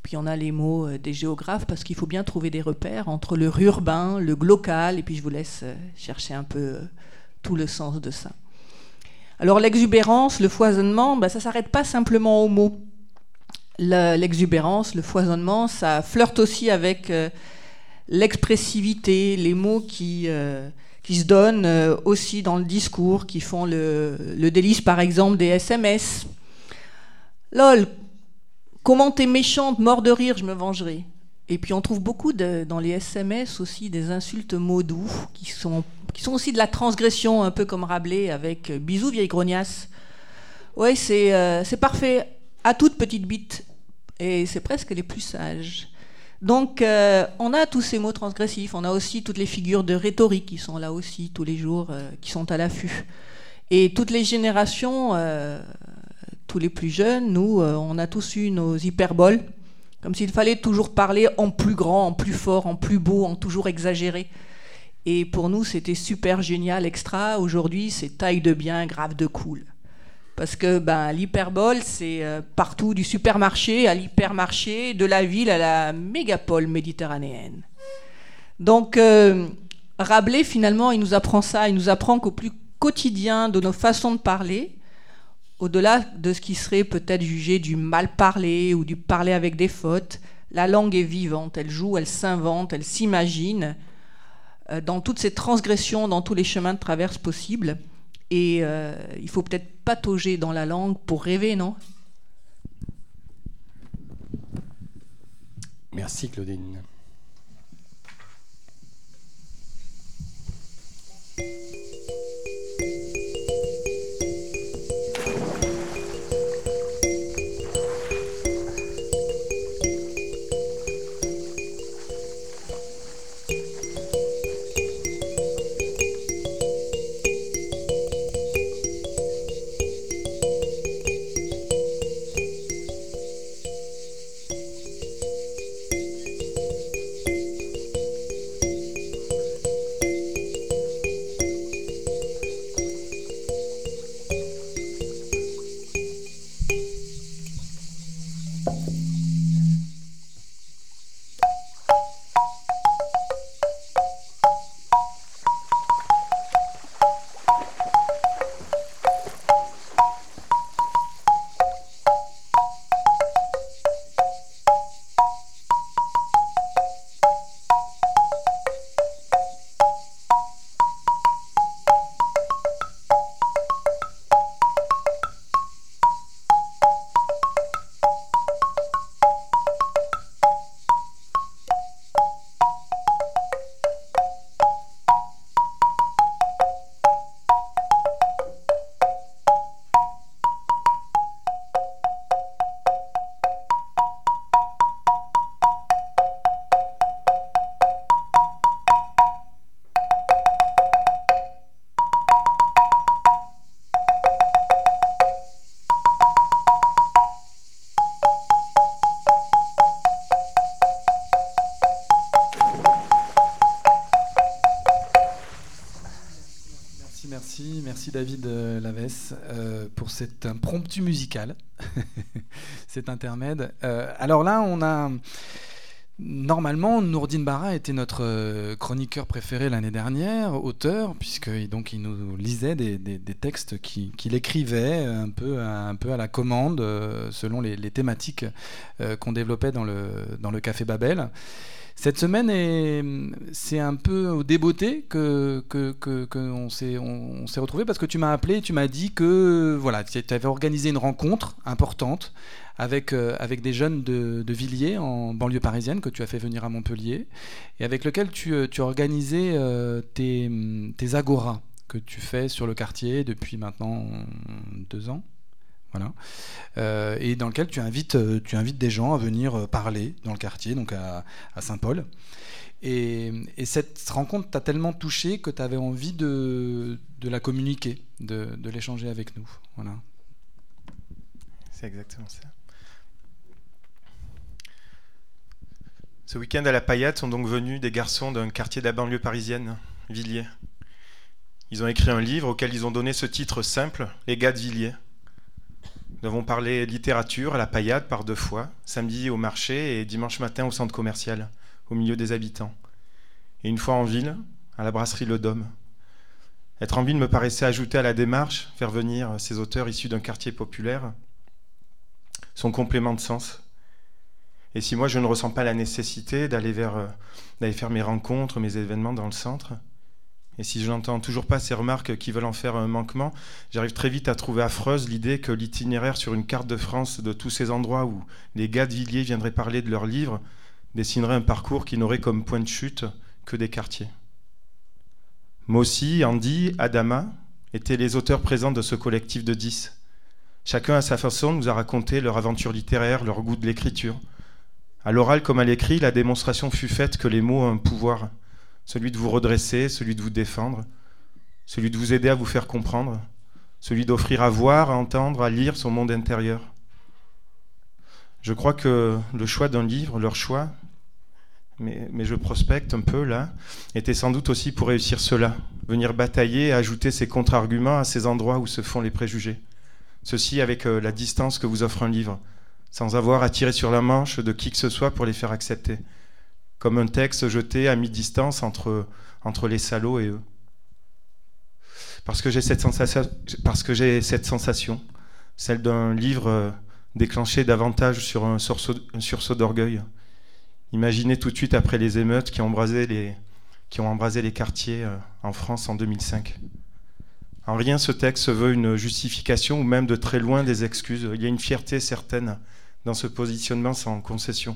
[SPEAKER 7] puis on a les mots euh, des géographes, parce qu'il faut bien trouver des repères entre le urbain, le glocal, et puis je vous laisse euh, chercher un peu euh, tout le sens de ça. Alors l'exubérance, le foisonnement, ben, ça ne s'arrête pas simplement aux mots. Le, l'exubérance, le foisonnement, ça flirte aussi avec euh, l'expressivité, les mots qui, euh, qui se donnent euh, aussi dans le discours, qui font le, le délice par exemple des S M S. Lol, comment t'es méchante, mort de rire, je me vengerai. Et puis on trouve beaucoup de, dans les S M S aussi des insultes mots doux qui sont, qui sont aussi de la transgression, un peu comme Rabelais avec euh, bisous vieille grognasse. Ouais, c'est, euh, c'est parfait, à toute petite bite. Et c'est presque les plus sages. Donc euh, on a tous ces mots transgressifs, on a aussi toutes les figures de rhétorique qui sont là aussi tous les jours, euh, qui sont à l'affût. Et toutes les générations, euh, tous les plus jeunes, nous, euh, on a tous eu nos hyperboles, comme s'il fallait toujours parler en plus grand, en plus fort, en plus beau, en toujours exagéré. Et pour nous, c'était super génial, extra. Aujourd'hui, c'est taille de bien, grave de cool. Parce que ben, l'hyperbole, c'est euh, partout, du supermarché à l'hypermarché, de la ville à la mégapole méditerranéenne. Donc, euh, Rabelais, finalement, il nous apprend ça. Il nous apprend qu'au plus quotidien de nos façons de parler, au-delà de ce qui serait peut-être jugé du mal parler ou du parler avec des fautes, la langue est vivante, elle joue, elle s'invente, elle s'imagine euh, dans toutes ces transgressions, dans tous les chemins de traverse possibles. Et euh, il faut peut-être patauger dans la langue pour rêver, non ?
[SPEAKER 6] Merci Claudine.
[SPEAKER 1] Merci, merci David Lavesse euh, pour cet impromptu musical, cet intermède. Euh, alors là, on a normalement Nourdine Barra était notre chroniqueur préféré l'année dernière, auteur, puisque donc il nous lisait des, des, des textes qu'il, qu'il écrivait un peu, un peu à la commande, selon les, les thématiques euh, qu'on développait dans le dans le Café Babel. Cette semaine, est, c'est un peu au débeauté que, que, que, que on s'est, on, on s'est retrouvés parce que tu m'as appelé et tu m'as dit que voilà, tu avais organisé une rencontre importante avec, euh, avec des jeunes de, de Villiers, en banlieue parisienne, que tu as fait venir à Montpellier, et avec lequel tu, tu as organisé euh, tes, tes agoras que tu fais sur le quartier depuis maintenant deux ans. Voilà. Euh, et dans lequel tu invites, tu invites des gens à venir parler dans le quartier, donc à, à Saint-Paul. Et, et cette rencontre t'a tellement touché que tu avais envie de, de la communiquer, de, de l'échanger avec nous. Voilà.
[SPEAKER 8] C'est exactement ça. Ce week-end à la Paillade sont donc venus des garçons d'un quartier de la banlieue parisienne, Villiers. Ils ont écrit un livre auquel ils ont donné ce titre simple, Les gars de Villiers. Nous avons parlé littérature à la Paillade par deux fois, samedi au marché et dimanche matin au centre commercial, au milieu des habitants. Et une fois en ville, à la brasserie Le Dôme. Être en ville me paraissait ajouter à la démarche, faire venir ces auteurs issus d'un quartier populaire, son complément de sens. Et si moi je ne ressens pas la nécessité d'aller vers, euh, d'aller faire mes rencontres, mes événements dans le centre, et si je n'entends toujours pas ces remarques qui veulent en faire un manquement, j'arrive très vite à trouver affreuse l'idée que l'itinéraire sur une carte de France de tous ces endroits où les gars de Villiers viendraient parler de leurs livres dessinerait un parcours qui n'aurait comme point de chute que des quartiers. Mossy, Andy, Adama étaient les auteurs présents de ce collectif de dix. Chacun à sa façon nous a raconté leur aventure littéraire, leur goût de l'écriture. À l'oral comme à l'écrit, la démonstration fut faite que les mots ont un pouvoir, celui de vous redresser, celui de vous défendre, celui de vous aider à vous faire comprendre, celui d'offrir à voir, à entendre, à lire son monde intérieur. Je crois que le choix d'un livre, leur choix, mais, mais je prospecte un peu là, était sans doute aussi pour réussir cela, venir batailler et ajouter ses contre-arguments à ces endroits où se font les préjugés. Ceci avec euh, la distance que vous offre un livre, sans avoir à tirer sur la manche de qui que ce soit pour les faire accepter, comme un texte jeté à mi-distance entre, entre les salauds et eux. Parce que j'ai cette sensation, parce que j'ai cette sensation, celle d'un livre euh, déclenché davantage sur un sursaut, un sursaut d'orgueil. Imaginez tout de suite après les émeutes qui ont embrasé les, qui ont embrasé les quartiers euh, en France en deux mille cinq. En rien ce texte se veut une justification ou même de très loin des excuses. Il y a une fierté certaine dans ce positionnement sans concession.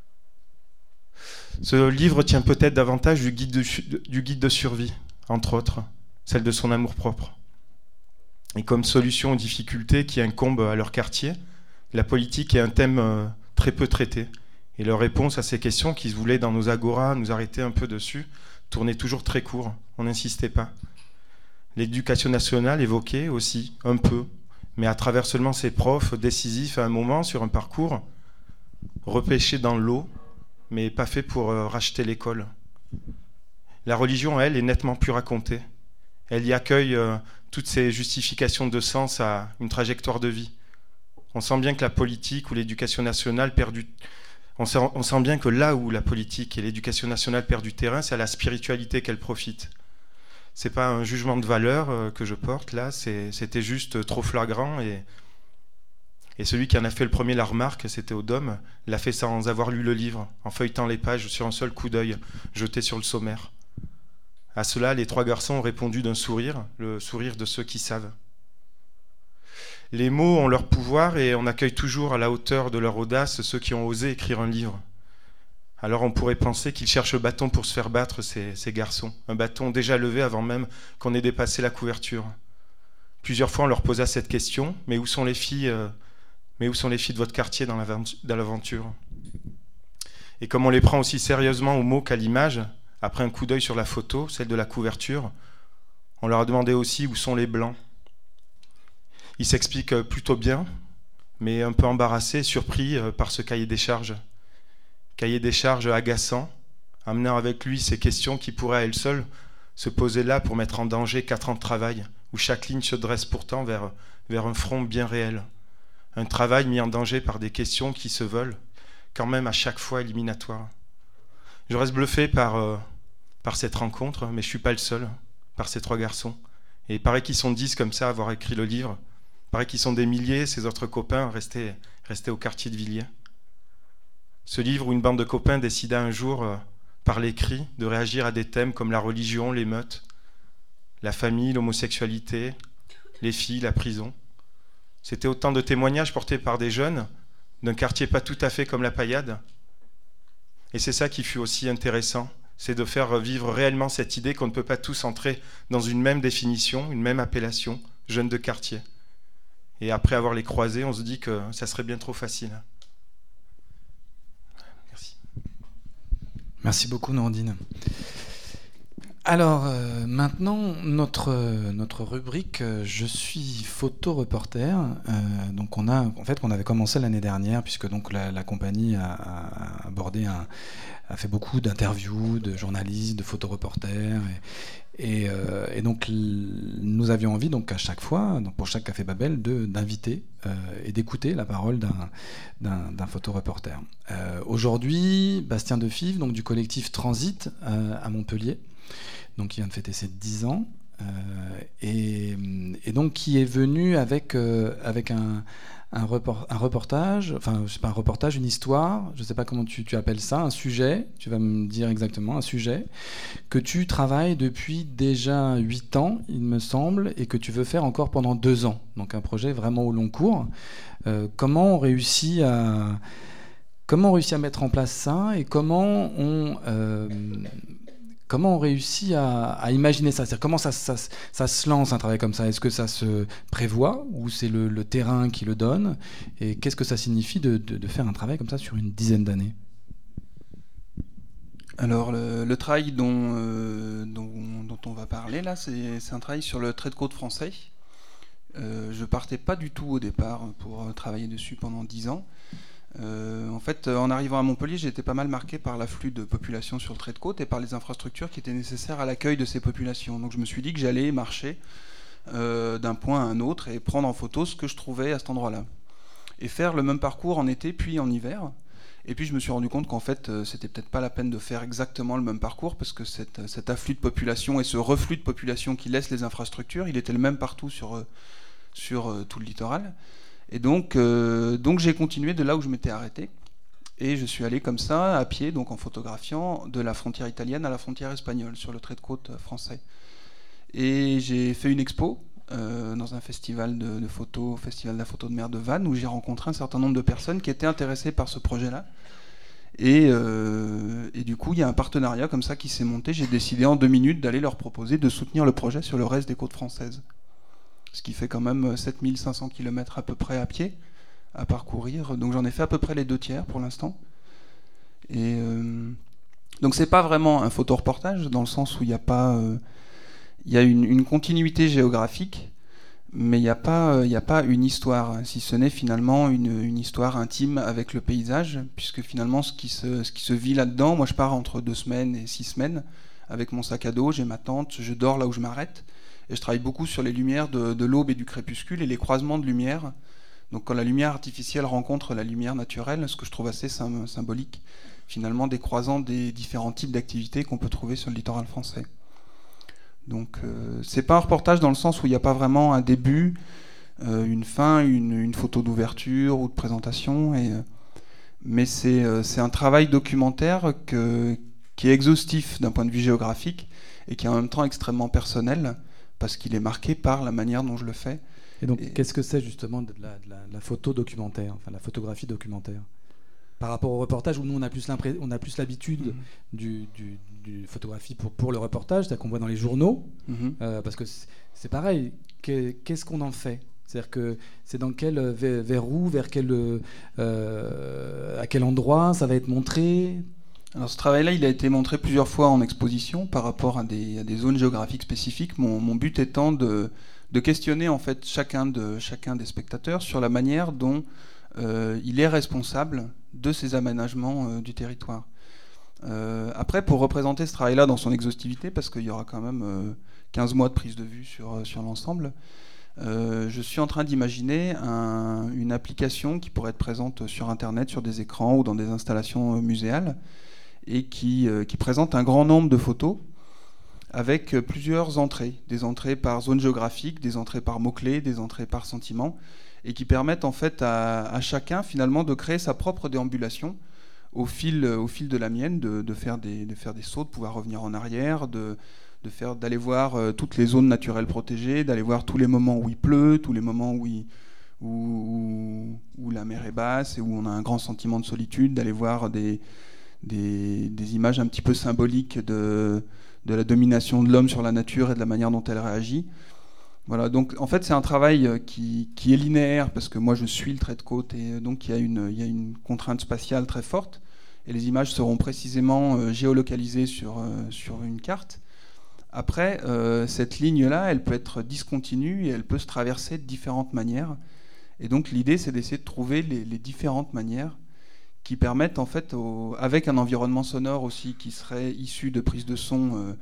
[SPEAKER 8] Ce livre tient peut-être davantage du guide de, du guide de survie, entre autres, celle de son amour-propre. Et comme solution aux difficultés qui incombent à leur quartier, la politique est un thème euh, très peu traité. Et leur réponse à ces questions qui se voulaient dans nos agoras nous arrêter un peu dessus tournait toujours très court, on n'insistait pas. L'éducation nationale évoquait aussi, un peu, mais à travers seulement ses profs décisifs à un moment sur un parcours, repêché dans l'eau, mais pas fait pour euh, racheter l'école. La religion, elle, est nettement plus racontée. Elle y accueille euh, toutes ces justifications de sens à une trajectoire de vie. On sent bien que la politique ou l'éducation nationale perd du... On sent, on sent bien que là où la politique et l'éducation nationale perdent du terrain, c'est à la spiritualité qu'elle profite. C'est pas un jugement de valeur euh, que je porte là, c'est, c'était juste trop flagrant et, et celui qui en a fait le premier la remarque, c'était au Dôme, l'a fait sans avoir lu le livre, en feuilletant les pages sur un seul coup d'œil jeté sur le sommaire. À cela, les trois garçons ont répondu d'un sourire, le sourire de ceux qui savent. Les mots ont leur pouvoir et on accueille toujours à la hauteur de leur audace ceux qui ont osé écrire un livre. Alors on pourrait penser qu'ils cherchent le bâton pour se faire battre, ces, ces garçons. Un bâton déjà levé avant même qu'on ait dépassé la couverture. Plusieurs fois on leur posa cette question, mais où sont les filles, euh, mais où sont les filles de votre quartier dans l'aventure ? Et comme on les prend aussi sérieusement aux mots qu'à l'image, après un coup d'œil sur la photo, celle de la couverture, on leur a demandé aussi où sont les blancs. Ils s'expliquent plutôt bien, mais un peu embarrassés, surpris par ce cahier des charges. Cahier des charges agaçant, amenant avec lui ces questions qui pourraient à elles seules se poser là pour mettre en danger quatre ans de travail, où chaque ligne se dresse pourtant vers, vers un front bien réel. Un travail mis en danger par des questions qui se veulent quand même à chaque fois éliminatoires. Je reste bluffé par, euh, par cette rencontre, mais je ne suis pas le seul, par ces trois garçons. Et il paraît qu'ils sont dix comme ça à avoir écrit le livre. Il paraît qu'ils sont des milliers, ces autres copains restés, restés au quartier de Villiers. Ce livre où une bande de copains décida un jour, euh, par l'écrit, de réagir à des thèmes comme la religion, l'émeute, la famille, l'homosexualité, les filles, la prison. C'était autant de témoignages portés par des jeunes d'un quartier pas tout à fait comme la Paillade. Et c'est ça qui fut aussi intéressant, c'est de faire vivre réellement cette idée qu'on ne peut pas tous entrer dans une même définition, une même appellation, jeunes de quartier. Et après avoir les croisés, on se dit que ça serait bien trop facile. Merci.
[SPEAKER 1] Merci beaucoup, Nordine. Alors, euh, maintenant, notre, notre rubrique euh, « Je suis photoreporter ». Euh, donc, on a, en fait, qu'on avait commencé l'année dernière, puisque donc, la, la compagnie a, a abordé un, a fait beaucoup d'interviews de journalistes, de photoreporters. Et, euh, et donc l- nous avions envie, donc à chaque fois, donc pour chaque Café Babel, de, d'inviter euh, et d'écouter la parole d'un, d'un, d'un photoreporter. Euh, aujourd'hui, Bastien Defive, donc du collectif Transit euh, à Montpellier, donc qui vient de fêter ses dix ans, euh, et, et donc qui est venu avec, euh, avec un, un, report, un reportage, enfin je sais pas un reportage, une histoire, je sais pas comment tu, tu appelles ça, un sujet, tu vas me dire exactement, un sujet que tu travailles depuis déjà huit ans, il me semble, et que tu veux faire encore pendant deux ans. Donc un projet vraiment au long cours. Euh, comment on réussit à comment on réussit à mettre en place ça et comment on euh, comment on réussit à, à imaginer ça? C'est-à-dire comment ça, ça, ça se lance un travail comme ça? Est-ce que ça se prévoit ou c'est le, le terrain qui le donne? Et qu'est-ce que ça signifie de, de, de faire un travail comme ça sur une dizaine d'années?
[SPEAKER 9] Alors le, le travail dont, euh, dont, dont on va parler là, c'est, c'est un travail sur le trait de côte français. Euh, je partais pas du tout au départ pour travailler dessus pendant dix ans. Euh, en fait, en arrivant à Montpellier, j'ai été pas mal marqué par l'afflux de population sur le trait de côte et par les infrastructures qui étaient nécessaires à l'accueil de ces populations. Donc je me suis dit que j'allais marcher euh, d'un point à un autre et prendre en photo ce que je trouvais à cet endroit-là. Et faire le même parcours en été puis en hiver. Et puis je me suis rendu compte qu'en fait, euh, c'était peut-être pas la peine de faire exactement le même parcours parce que cette, cet afflux de population et ce reflux de population qui laisse les infrastructures, il était le même partout sur, euh, sur euh, tout le littoral. Et donc, euh, donc j'ai continué de là où je m'étais arrêté. Et je suis allé comme ça, à pied, donc en photographiant, de la frontière italienne à la frontière espagnole, sur le trait de côte français. Et j'ai fait une expo euh, dans un festival de, de photos, festival de la photo de mer de Vannes, où j'ai rencontré un certain nombre de personnes qui étaient intéressées par ce projet-là. Et, euh, et du coup, il y a un partenariat comme ça qui s'est monté. J'ai décidé en deux minutes d'aller leur proposer de soutenir le projet sur le reste des côtes françaises. Ce qui fait quand même sept mille cinq cents kilomètres à peu près à pied à parcourir. Donc j'en ai fait à peu près les deux tiers pour l'instant. Et euh, donc c'est pas vraiment un photoreportage dans le sens où il y a pas, euh, il y a une, une continuité géographique, mais il n'y a pas, euh, il y a pas une histoire, si ce n'est finalement une, une histoire intime avec le paysage, puisque finalement ce qui se, ce qui se vit là-dedans, moi je pars entre deux semaines et six semaines avec mon sac à dos, j'ai ma tente, je dors là où je m'arrête. Et je travaille beaucoup sur les lumières de, de l'aube et du crépuscule et les croisements de lumière. Donc quand la lumière artificielle rencontre la lumière naturelle, ce que je trouve assez symbolique, finalement, des croisants des différents types d'activités qu'on peut trouver sur le littoral français. Donc euh, c'est pas un reportage dans le sens où il n'y a pas vraiment un début, euh, une fin, une, une photo d'ouverture ou de présentation. Et, euh, mais c'est, euh, c'est un travail documentaire que, qui est exhaustif d'un point de vue géographique et qui est en même temps extrêmement personnel, parce qu'il est marqué par la manière dont je le fais.
[SPEAKER 1] Et donc,
[SPEAKER 9] et...
[SPEAKER 1] qu'est-ce que c'est justement de la, de la, de la photo documentaire, enfin la photographie documentaire, par rapport au reportage où nous on a plus, on a plus l'habitude mmh. du, du, du photographie pour, pour le reportage, c'est-à-dire qu'on voit dans les journaux, mmh. euh, parce que c'est, c'est pareil, qu'est-ce qu'on en fait? C'est-à-dire que c'est dans quel, vers, vers où, vers quel, euh, à quel endroit ça va être montré?
[SPEAKER 9] Alors ce travail-là, il a été montré plusieurs fois en exposition par rapport à des, à des zones géographiques spécifiques. Mon, mon but étant de, de questionner en fait chacun, de, chacun des spectateurs sur la manière dont euh, il est responsable de ces aménagements euh, du territoire. Euh, après, pour représenter ce travail-là dans son exhaustivité, parce qu'il y aura quand même euh, quinze mois de prise de vue sur, sur l'ensemble, euh, je suis en train d'imaginer un, une application qui pourrait être présente sur Internet, sur des écrans ou dans des installations muséales, et qui, euh, qui présente un grand nombre de photos avec euh, plusieurs entrées, des entrées par zone géographique, des entrées par mots-clés, des entrées par sentiment, et qui permettent en fait à, à chacun finalement de créer sa propre déambulation au fil, au fil de la mienne, de, de, faire des, de faire des sauts, de pouvoir revenir en arrière, de, de faire, d'aller voir euh, toutes les zones naturelles protégées, d'aller voir tous les moments où il pleut, tous les moments où, il, où, où, où la mer est basse et où on a un grand sentiment de solitude, d'aller voir des... Des, des images un petit peu symboliques de, de la domination de l'homme sur la nature et de la manière dont elle réagit. Voilà, donc en fait c'est un travail qui, qui est linéaire parce que moi je suis le trait de côte et donc il y a une, il y a une contrainte spatiale très forte et les images seront précisément euh, géolocalisées sur, euh, sur une carte. Après, euh, cette ligne-là, elle peut être discontinue et elle peut se traverser de différentes manières. Et donc l'idée c'est d'essayer de trouver les, les différentes manières qui permettent en fait, au, avec un environnement sonore aussi qui serait issu de prises de son euh,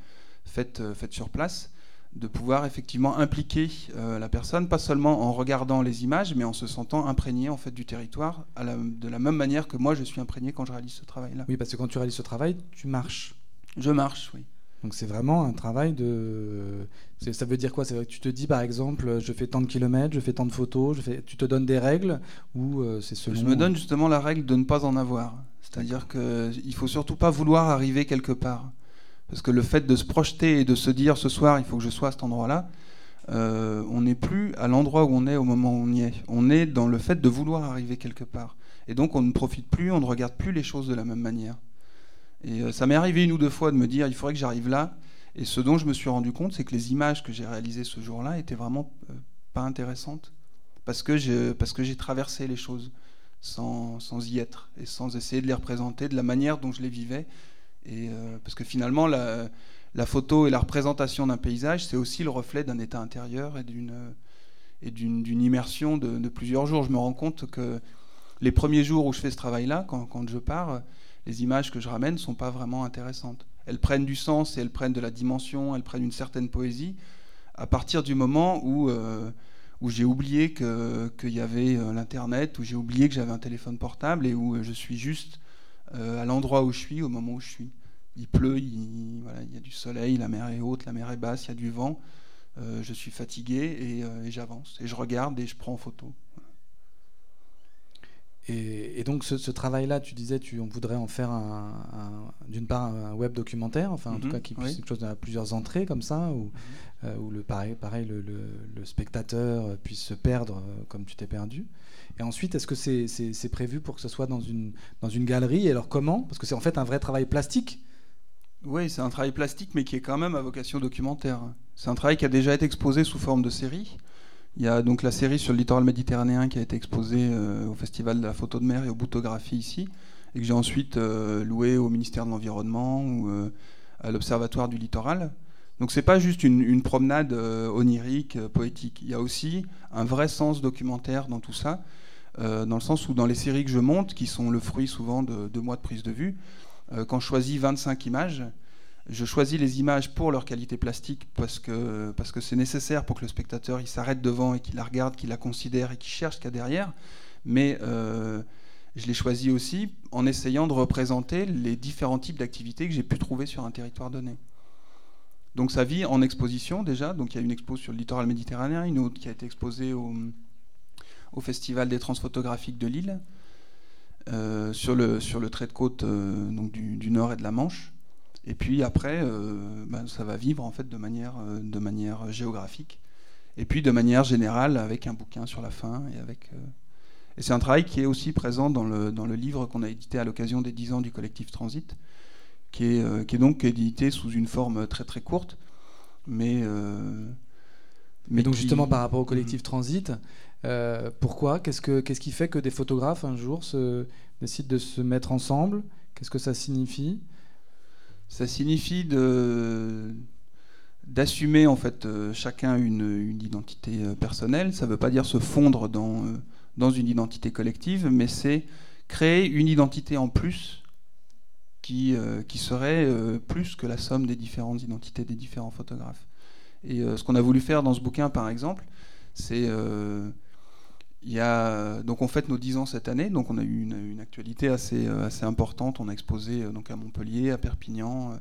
[SPEAKER 9] faites, euh, faites sur place, de pouvoir effectivement impliquer euh, la personne, pas seulement en regardant les images, mais en se sentant imprégné en fait du territoire, à la, de la même manière que moi je suis imprégné quand je réalise ce travail-là.
[SPEAKER 1] Oui, parce que quand tu réalises ce travail, tu marches.
[SPEAKER 9] Je marche, oui.
[SPEAKER 1] Donc c'est vraiment un travail de... C'est, ça veut dire quoi? C'est vrai que tu te dis par exemple, je fais tant de kilomètres, je fais tant de photos, je fais... tu te donnes des règles ou euh, c'est selon...
[SPEAKER 9] Je me donne justement la règle de ne pas en avoir. C'est-à-dire qu'il ne faut surtout pas vouloir arriver quelque part. Parce que le fait de se projeter et de se dire ce soir il faut que je sois à cet endroit-là, euh, on n'est plus à l'endroit où on est au moment où on y est. On est dans le fait de vouloir arriver quelque part. Et donc on ne profite plus, on ne regarde plus les choses de la même manière. Et euh, ça m'est arrivé une ou deux fois de me dire il faudrait que j'arrive là. Et ce dont je me suis rendu compte, c'est que les images que j'ai réalisées ce jour-là étaient vraiment euh, pas intéressantes. Parce que j'ai, parce que j'ai traversé les choses sans, sans y être et sans essayer de les représenter de la manière dont je les vivais. Et euh, parce que finalement, la, la photo et la représentation d'un paysage, c'est aussi le reflet d'un état intérieur et d'une, et d'une, d'une immersion de, de plusieurs jours. Je me rends compte que les premiers jours où je fais ce travail-là, quand, quand je pars, les images que je ramène ne sont pas vraiment intéressantes. Elles prennent du sens et elles prennent de la dimension, elles prennent une certaine poésie, à partir du moment où, euh, où j'ai oublié que, qu'il y avait euh, l'Internet, où j'ai oublié que j'avais un téléphone portable et où je suis juste... Euh, à l'endroit où je suis, au moment où je suis. Il pleut, il, voilà, il y a du soleil, la mer est haute, la mer est basse, il y a du vent, euh, je suis fatigué et, euh, et j'avance. Et je regarde et je prends en photo. Voilà.
[SPEAKER 1] Et, et donc ce, ce travail-là, tu disais, tu, on voudrait en faire un, un, d'une part un web documentaire, enfin en mm-hmm, tout cas qui puisse oui. quelque chose à plusieurs entrées comme ça, où, mm-hmm. euh, où le, pareil, pareil le, le, le spectateur puisse se perdre euh, comme tu t'es perdu. Et ensuite, est-ce que c'est, c'est, c'est prévu pour que ce soit dans une, dans une galerie? Et alors comment? Parce que c'est en fait un vrai travail plastique.
[SPEAKER 9] Oui, c'est un travail plastique, mais qui est quand même à vocation documentaire. C'est un travail qui a déjà été exposé sous forme de série. Il y a donc la série sur le littoral méditerranéen qui a été exposée euh, au Festival de la photo de mer et aux bouthographies ici, et que j'ai ensuite euh, loué au ministère de l'Environnement ou euh, à l'Observatoire du littoral. Donc c'est pas juste une, une promenade euh, onirique, euh, poétique. Il y a aussi un vrai sens documentaire dans tout ça, euh, dans le sens où dans les séries que je monte, qui sont le fruit souvent de deux mois de prise de vue, euh, quand je choisis vingt-cinq images, je choisis les images pour leur qualité plastique parce que, parce que c'est nécessaire pour que le spectateur il s'arrête devant et qu'il la regarde, qu'il la considère et qu'il cherche ce qu'il y a derrière. Mais euh, je les choisis aussi en essayant de représenter les différents types d'activités que j'ai pu trouver sur un territoire donné. Donc ça vit en exposition déjà. Donc il y a une expo sur le littoral méditerranéen, une autre qui a été exposée au, au Festival des transphotographiques de Lille, euh, sur, le, sur le trait de côte euh, donc du, du Nord et de la Manche. Et puis après, euh, ben, ça va vivre en fait de manière, euh, de manière géographique. Et puis de manière générale avec un bouquin sur la fin. Et, avec, euh... et c'est un travail qui est aussi présent dans le, dans le livre qu'on a édité à l'occasion des dix ans du collectif Transit, qui est, euh, qui est donc édité sous une forme très très courte. Mais, euh,
[SPEAKER 1] mais donc qui... justement par rapport au collectif mmh. Transit, euh, pourquoi qu'est-ce, que, qu'est-ce qui fait que des photographes un jour se, décident de se mettre ensemble? Qu'est-ce que ça signifie?
[SPEAKER 9] Ça signifie de, d'assumer en fait euh, chacun une, une identité euh, personnelle. Ça ne veut pas dire se fondre dans, euh, dans une identité collective, mais c'est créer une identité en plus qui, euh, qui serait euh, plus que la somme des différentes identités des différents photographes. Et euh, ce qu'on a voulu faire dans ce bouquin, par exemple, c'est... Euh, Il y a, donc on fête nos dix ans cette année, donc on a eu une, une actualité assez, assez importante. On a exposé donc à Montpellier, à Perpignan,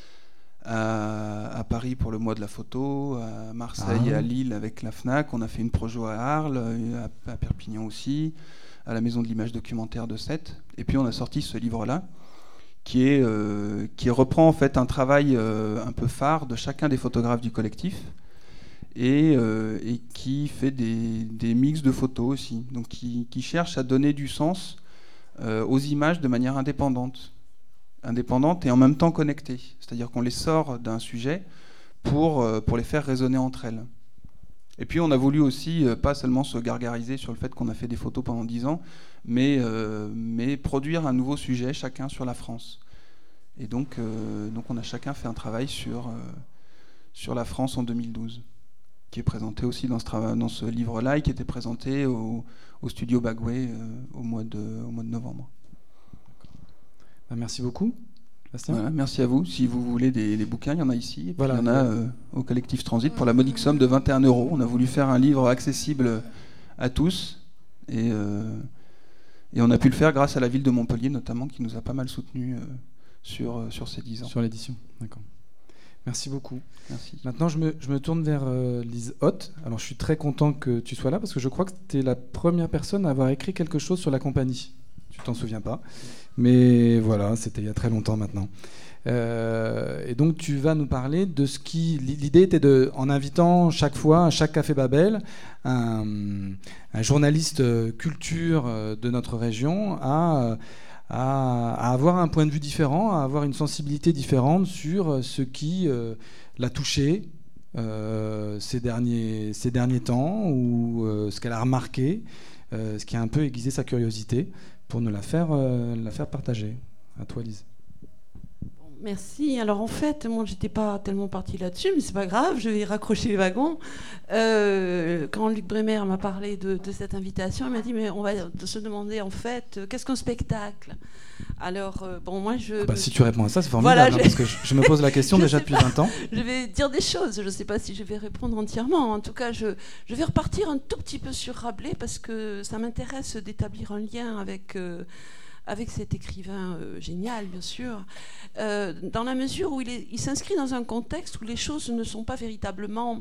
[SPEAKER 9] à, à Paris pour le mois de la photo, à Marseille ah. et à Lille avec la FNAC. On a fait une projo à Arles, à, à Perpignan aussi, à la Maison de l'Image Documentaire de Sète. Et puis on a sorti ce livre-là, qui, est, euh, qui reprend en fait un travail euh, un peu phare de chacun des photographes du collectif. Et, euh, et qui fait des, des mix de photos aussi, donc qui, qui cherche à donner du sens euh, aux images de manière indépendante, indépendante et en même temps connectée. C'est-à-dire qu'on les sort d'un sujet pour, euh, pour les faire résonner entre elles. Et puis on a voulu aussi, euh, pas seulement se gargariser sur le fait qu'on a fait des photos pendant dix ans, mais, euh, mais produire un nouveau sujet, chacun sur la France. Et donc, euh, donc on a chacun fait un travail sur, euh, sur la France en deux mille douze. Qui est présenté aussi dans ce, travail, dans ce livre-là et qui était présenté au, au studio Bagway euh, au, mois de, au mois de novembre.
[SPEAKER 1] Ben, merci beaucoup.
[SPEAKER 9] Voilà, merci à vous. Si vous voulez des, des bouquins, il y en a ici. Et puis
[SPEAKER 1] Voilà.
[SPEAKER 9] il y en a euh, au collectif Transit pour la modique somme de vingt et un euros. On a voulu faire un livre accessible à tous. Et, euh, et on a pu le faire grâce à la ville de Montpellier, notamment, qui nous a pas mal soutenus euh, sur, euh, sur ces dix ans.
[SPEAKER 1] Sur l'édition, d'accord. Merci beaucoup.
[SPEAKER 9] Merci.
[SPEAKER 1] Maintenant, je me, je me tourne vers euh, Lise Hoth. Alors, je suis très content que tu sois là parce que je crois que tu es la première personne à avoir écrit quelque chose sur la compagnie. Tu t'en souviens pas, mais voilà, c'était il y a très longtemps maintenant. Euh, et donc, tu vas nous parler de ce qui... L'idée était de, en invitant chaque fois, à chaque Café Babel, un, un journaliste culture de notre région à... À, à avoir un point de vue différent, à avoir une sensibilité différente sur ce qui euh, l'a touché euh, ces, derniers, ces derniers temps, ou euh, ce qu'elle a remarqué, euh, ce qui a un peu aiguisé sa curiosité, pour nous la faire, euh, la faire partager. À toi, Lise.
[SPEAKER 10] Merci. Alors en fait, moi, j'étais pas tellement partie là-dessus, mais c'est pas grave, je vais raccrocher les wagons. Euh, quand Luc Bremer m'a parlé de, de cette invitation, il m'a dit mais on va se demander en fait, euh, qu'est-ce qu'un spectacle ? Alors euh, bon, moi je.
[SPEAKER 1] Ah bah, si tu réponds à ça, c'est formidable, voilà, hein, parce que je, je me pose la question déjà depuis vingt ans.
[SPEAKER 10] Je vais dire des choses. Je ne sais pas si je vais répondre entièrement. En tout cas, je, je vais repartir un tout petit peu sur Rabelais parce que ça m'intéresse d'établir un lien avec. Euh, avec cet écrivain euh, génial, bien sûr, euh, dans la mesure où il, est, il s'inscrit dans un contexte où les choses ne sont pas véritablement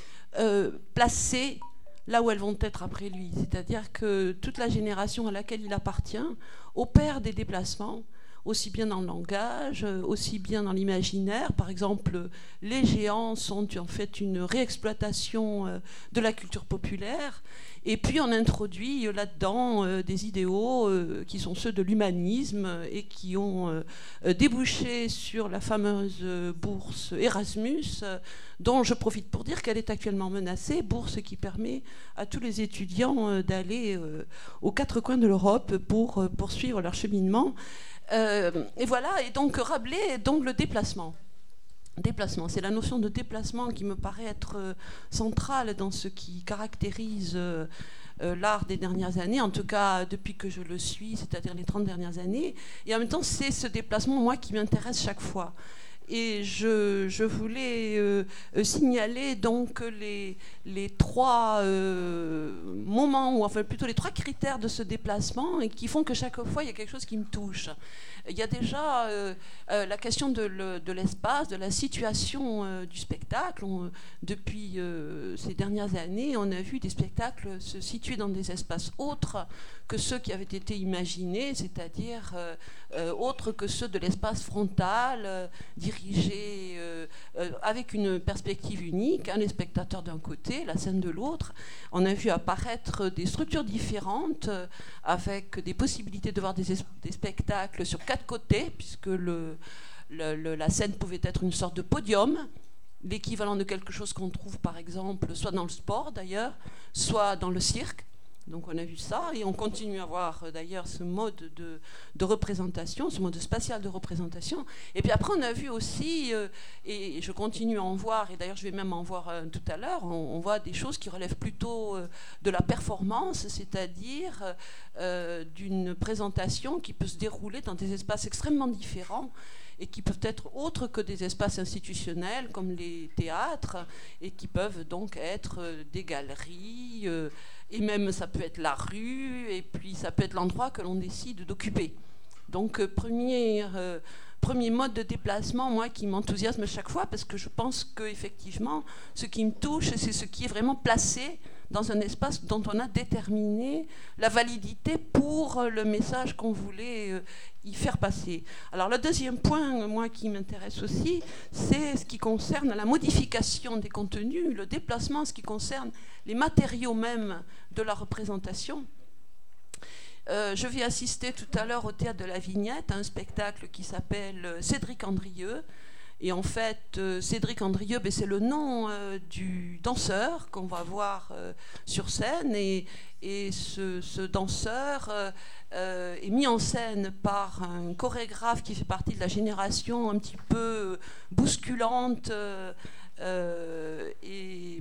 [SPEAKER 10] euh, placées là où elles vont être après lui. C'est-à-dire que toute la génération à laquelle il appartient opère des déplacements, aussi bien dans le langage, aussi bien dans l'imaginaire. Par exemple, les géants sont en fait une réexploitation de la culture populaire. Et puis on introduit là-dedans euh, des idéaux euh, qui sont ceux de l'humanisme et qui ont euh, débouché sur la fameuse bourse Erasmus, euh, dont je profite pour dire qu'elle est actuellement menacée, bourse qui permet à tous les étudiants euh, d'aller euh, aux quatre coins de l'Europe pour euh, poursuivre leur cheminement. Euh, et voilà, et donc Rabelais, donc le déplacement. Déplacement, c'est la notion de déplacement qui me paraît être euh, centrale dans ce qui caractérise euh, euh, l'art des dernières années, en tout cas depuis que je le suis, c'est-à-dire les trente dernières années. Et en même temps, c'est ce déplacement, moi, qui m'intéresse chaque fois. Et je, je voulais euh, signaler donc les, les trois euh, moments, ou enfin plutôt les trois critères de ce déplacement, et qui font que chaque fois, il y a quelque chose qui me touche. Il y a déjà euh, euh, la question de, le, de l'espace, de la situation euh, du spectacle. On, depuis euh, ces dernières années, on a vu des spectacles se situer dans des espaces autres que ceux qui avaient été imaginés, c'est-à-dire euh, euh, autres que ceux de l'espace frontal, euh, dirigé euh, euh, avec une perspective unique, hein, les spectateurs d'un côté, la scène de l'autre. On a vu apparaître des structures différentes euh, avec des possibilités de voir des, es- des spectacles sur quatre côtés, puisque le, le, le, la scène pouvait être une sorte de podium, l'équivalent de quelque chose qu'on trouve par exemple soit dans le sport d'ailleurs, soit dans le cirque. Donc on a vu ça, et on continue à voir d'ailleurs ce mode de, de représentation, ce mode spatial de représentation. Et puis après on a vu aussi, euh, et je continue à en voir, et d'ailleurs je vais même en voir euh, tout à l'heure, on, on voit des choses qui relèvent plutôt euh, de la performance, c'est-à-dire euh, d'une présentation qui peut se dérouler dans des espaces extrêmement différents, et qui peuvent être autres que des espaces institutionnels comme les théâtres, et qui peuvent donc être des galeries, euh, et même ça peut être la rue, et puis ça peut être l'endroit que l'on décide d'occuper. Donc euh, premier, euh, premier mode de déplacement, moi, qui m'enthousiasme chaque fois, parce que je pense qu'effectivement, ce qui me touche, c'est ce qui est vraiment placé dans un espace dont on a déterminé la validité pour le message qu'on voulait euh, y faire passer. Alors le deuxième point, moi, qui m'intéresse aussi, c'est ce qui concerne la modification des contenus, le déplacement, ce qui concerne les matériaux même de la représentation. Euh, je vais assister tout à l'heure au Théâtre de la Vignette à un spectacle qui s'appelle Cédric Andrieux. Et en fait, euh, Cédric Andrieux, ben, c'est le nom euh, du danseur qu'on va voir euh, sur scène. Et, et ce, ce danseur euh, euh, est mis en scène par un chorégraphe qui fait partie de la génération un petit peu bousculante, euh, euh, et,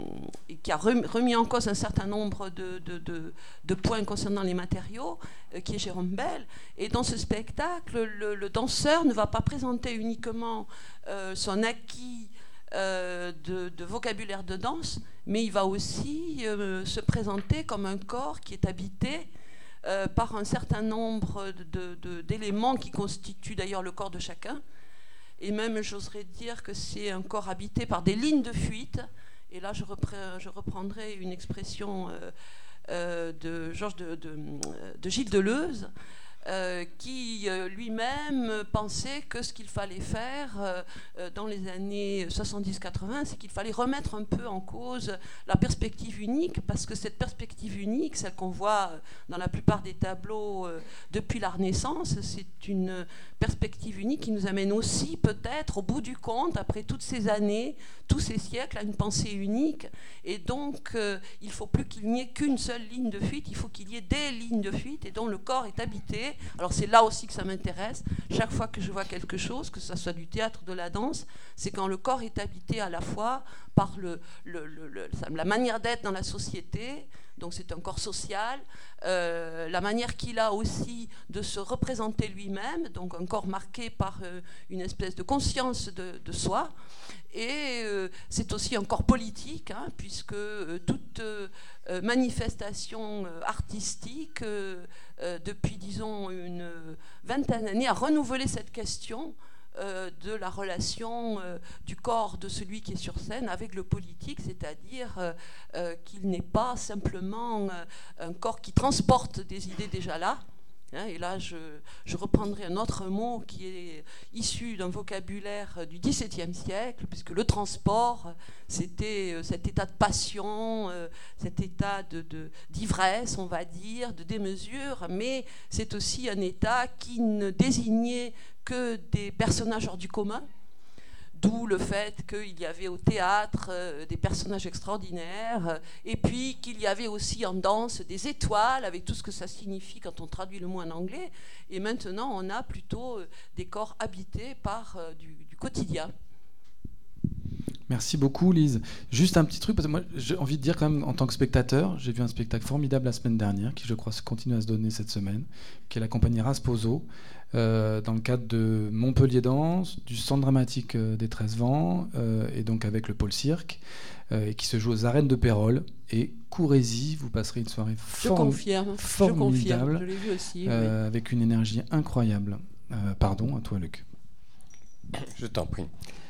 [SPEAKER 10] et qui a remis en cause un certain nombre de, de, de, de points concernant les matériaux, euh, qui est Jérôme Bel. Et dans ce spectacle, le, le danseur ne va pas présenter uniquement euh, son acquis euh, de, de vocabulaire de danse, mais il va aussi euh, se présenter comme un corps qui est habité euh, par un certain nombre de, de, d'éléments qui constituent d'ailleurs le corps de chacun. Et même, j'oserais dire que c'est un corps habité par des lignes de fuite. Et là, je, reprends, je reprendrai une expression euh, euh, de, Georges de, de, de Gilles Deleuze, euh, qui euh, lui-même pensait que ce qu'il fallait faire euh, dans les années soixante-dix quatre-vingts, c'est qu'il fallait remettre un peu en cause la perspective unique, parce que cette perspective unique, celle qu'on voit dans la plupart des tableaux euh, depuis la Renaissance, c'est une perspective unique qui nous amène aussi peut-être au bout du compte, après toutes ces années, tous ces siècles, à une pensée unique. Et donc euh, il ne faut plus qu'il n'y ait qu'une seule ligne de fuite, il faut qu'il y ait des lignes de fuite et dont le corps est habité. Alors c'est là aussi que ça m'intéresse. Chaque fois que je vois quelque chose, que ce soit du théâtre, de la danse, c'est quand le corps est habité à la fois par le, le, le, le, la manière d'être dans la société, donc c'est un corps social, euh, la manière qu'il a aussi de se représenter lui-même, donc un corps marqué par euh, une espèce de conscience de, de soi, et euh, c'est aussi un corps politique, hein, puisque euh, toute euh, manifestation euh, artistique, euh, euh, depuis disons une vingtaine d'années, a renouvelé cette question Euh, de la relation euh, du corps de celui qui est sur scène avec le politique, c'est-à-dire euh, euh, qu'il n'est pas simplement euh, un corps qui transporte des idées déjà là. Hein, et là, je, je reprendrai un autre mot qui est issu d'un vocabulaire du dix-septième siècle, puisque le transport, c'était euh, cet état de passion, euh, cet état de, de, d'ivresse, on va dire, de démesure, mais c'est aussi un état qui ne désignait que des personnages hors du commun, d'où le fait qu'il y avait au théâtre euh, des personnages extraordinaires, euh, et puis qu'il y avait aussi en danse des étoiles, avec tout ce que ça signifie quand on traduit le mot en anglais, et maintenant on a plutôt euh, des corps habités par euh, du, du quotidien.
[SPEAKER 1] Merci beaucoup, Lise. Juste un petit truc, parce que moi, j'ai envie de dire quand même, en tant que spectateur, j'ai vu un spectacle formidable la semaine dernière, qui je crois continue à se donner cette semaine, qui est la compagnie Rasposo, euh, dans le cadre de Montpellier Danse, du Centre dramatique des treize vents, euh, et donc avec le Pôle Cirque, euh, et qui se joue aux Arènes de Pérol. Et courez-y, vous passerez une soirée form-
[SPEAKER 10] je confirme,
[SPEAKER 1] formidable,
[SPEAKER 10] je confirme, je l'ai vu aussi,
[SPEAKER 1] euh,
[SPEAKER 10] oui.
[SPEAKER 1] avec une énergie incroyable. Euh, pardon, à toi, Luc.
[SPEAKER 6] Je t'en prie.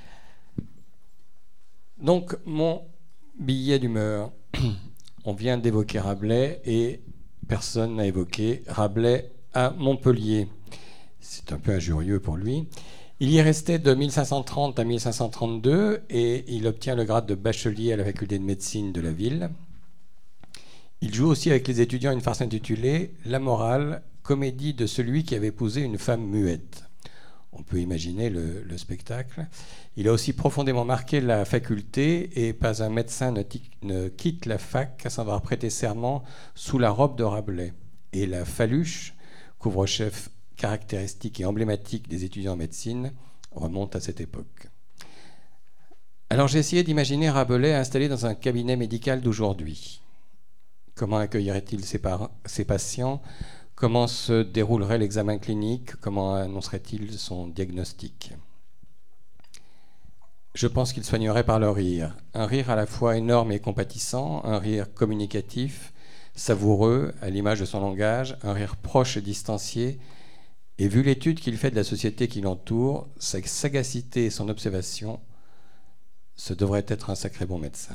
[SPEAKER 6] Donc, mon billet d'humeur, on vient d'évoquer Rabelais et personne n'a évoqué Rabelais à Montpellier. C'est un peu injurieux pour lui. Il y est resté de mille cinq cent trente à mille cinq cent trente-deux et il obtient le grade de bachelier à la faculté de médecine de la ville. Il joue aussi avec les étudiants une farce intitulée « La morale, comédie de celui qui avait épousé une femme muette ». On peut imaginer le, le spectacle. Il a aussi profondément marqué la faculté et pas un médecin ne, t- ne quitte la fac sans avoir prêté serment sous la robe de Rabelais. Et la faluche, couvre-chef caractéristique et emblématique des étudiants en médecine, remonte à cette époque. Alors j'ai essayé d'imaginer Rabelais installé dans un cabinet médical d'aujourd'hui. Comment accueillerait-il ses, par- ses patients ? Comment se déroulerait l'examen clinique ? Comment annoncerait-il son diagnostic ? Je pense qu'il soignerait par le rire. Un rire à la fois énorme et compatissant, un rire communicatif, savoureux, à l'image de son langage, un rire proche et distancié. Et vu l'étude qu'il fait de la société qui l'entoure, sa sagacité et son observation, ce devrait être un sacré bon médecin.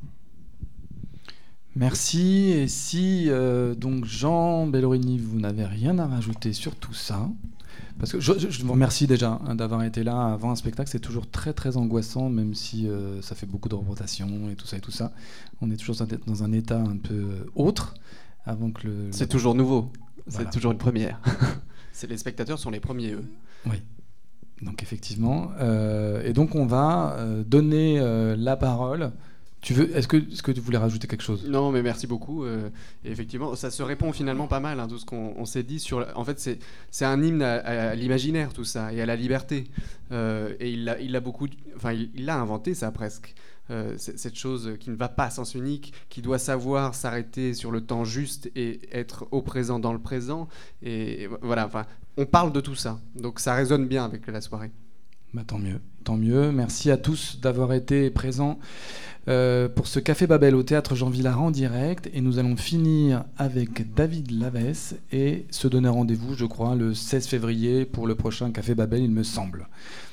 [SPEAKER 1] Merci. Et si euh, donc Jean Bellorini, vous n'avez rien à rajouter sur tout ça, parce que je, je vous remercie déjà hein, d'avoir été là avant un spectacle. C'est toujours très très angoissant, même si euh, ça fait beaucoup de représentations et tout ça et tout ça. On est toujours dans un état un peu autre avant que le.
[SPEAKER 3] C'est toujours nouveau.
[SPEAKER 1] Voilà.
[SPEAKER 3] C'est toujours une première. C'est les spectateurs sont les premiers eux.
[SPEAKER 1] Oui. Donc effectivement, euh, et donc on va euh, donner euh, la parole Tu veux, est-ce que, est-ce que tu voulais rajouter quelque chose ?
[SPEAKER 3] Non, mais merci beaucoup. Euh, et effectivement, ça se répond finalement pas mal, hein, tout ce qu'on on s'est dit sur. En fait, c'est, c'est un hymne à, à l'imaginaire, tout ça, et à la liberté. Euh, et il l'a, il l'a beaucoup, enfin, il, il l'a inventé, ça presque. Euh, cette chose qui ne va pas à sens unique, qui doit savoir s'arrêter sur le temps juste et être au présent dans le présent. Et, et voilà. Enfin, on parle de tout ça, donc ça résonne bien avec la soirée.
[SPEAKER 1] Bah, tant mieux, tant mieux. Merci à tous d'avoir été présents euh, pour ce Café Babel au Théâtre Jean Vilar en direct. Et nous allons finir avec David Lavesse et se donner rendez-vous, je crois, le seize février pour le prochain Café Babel, il me semble.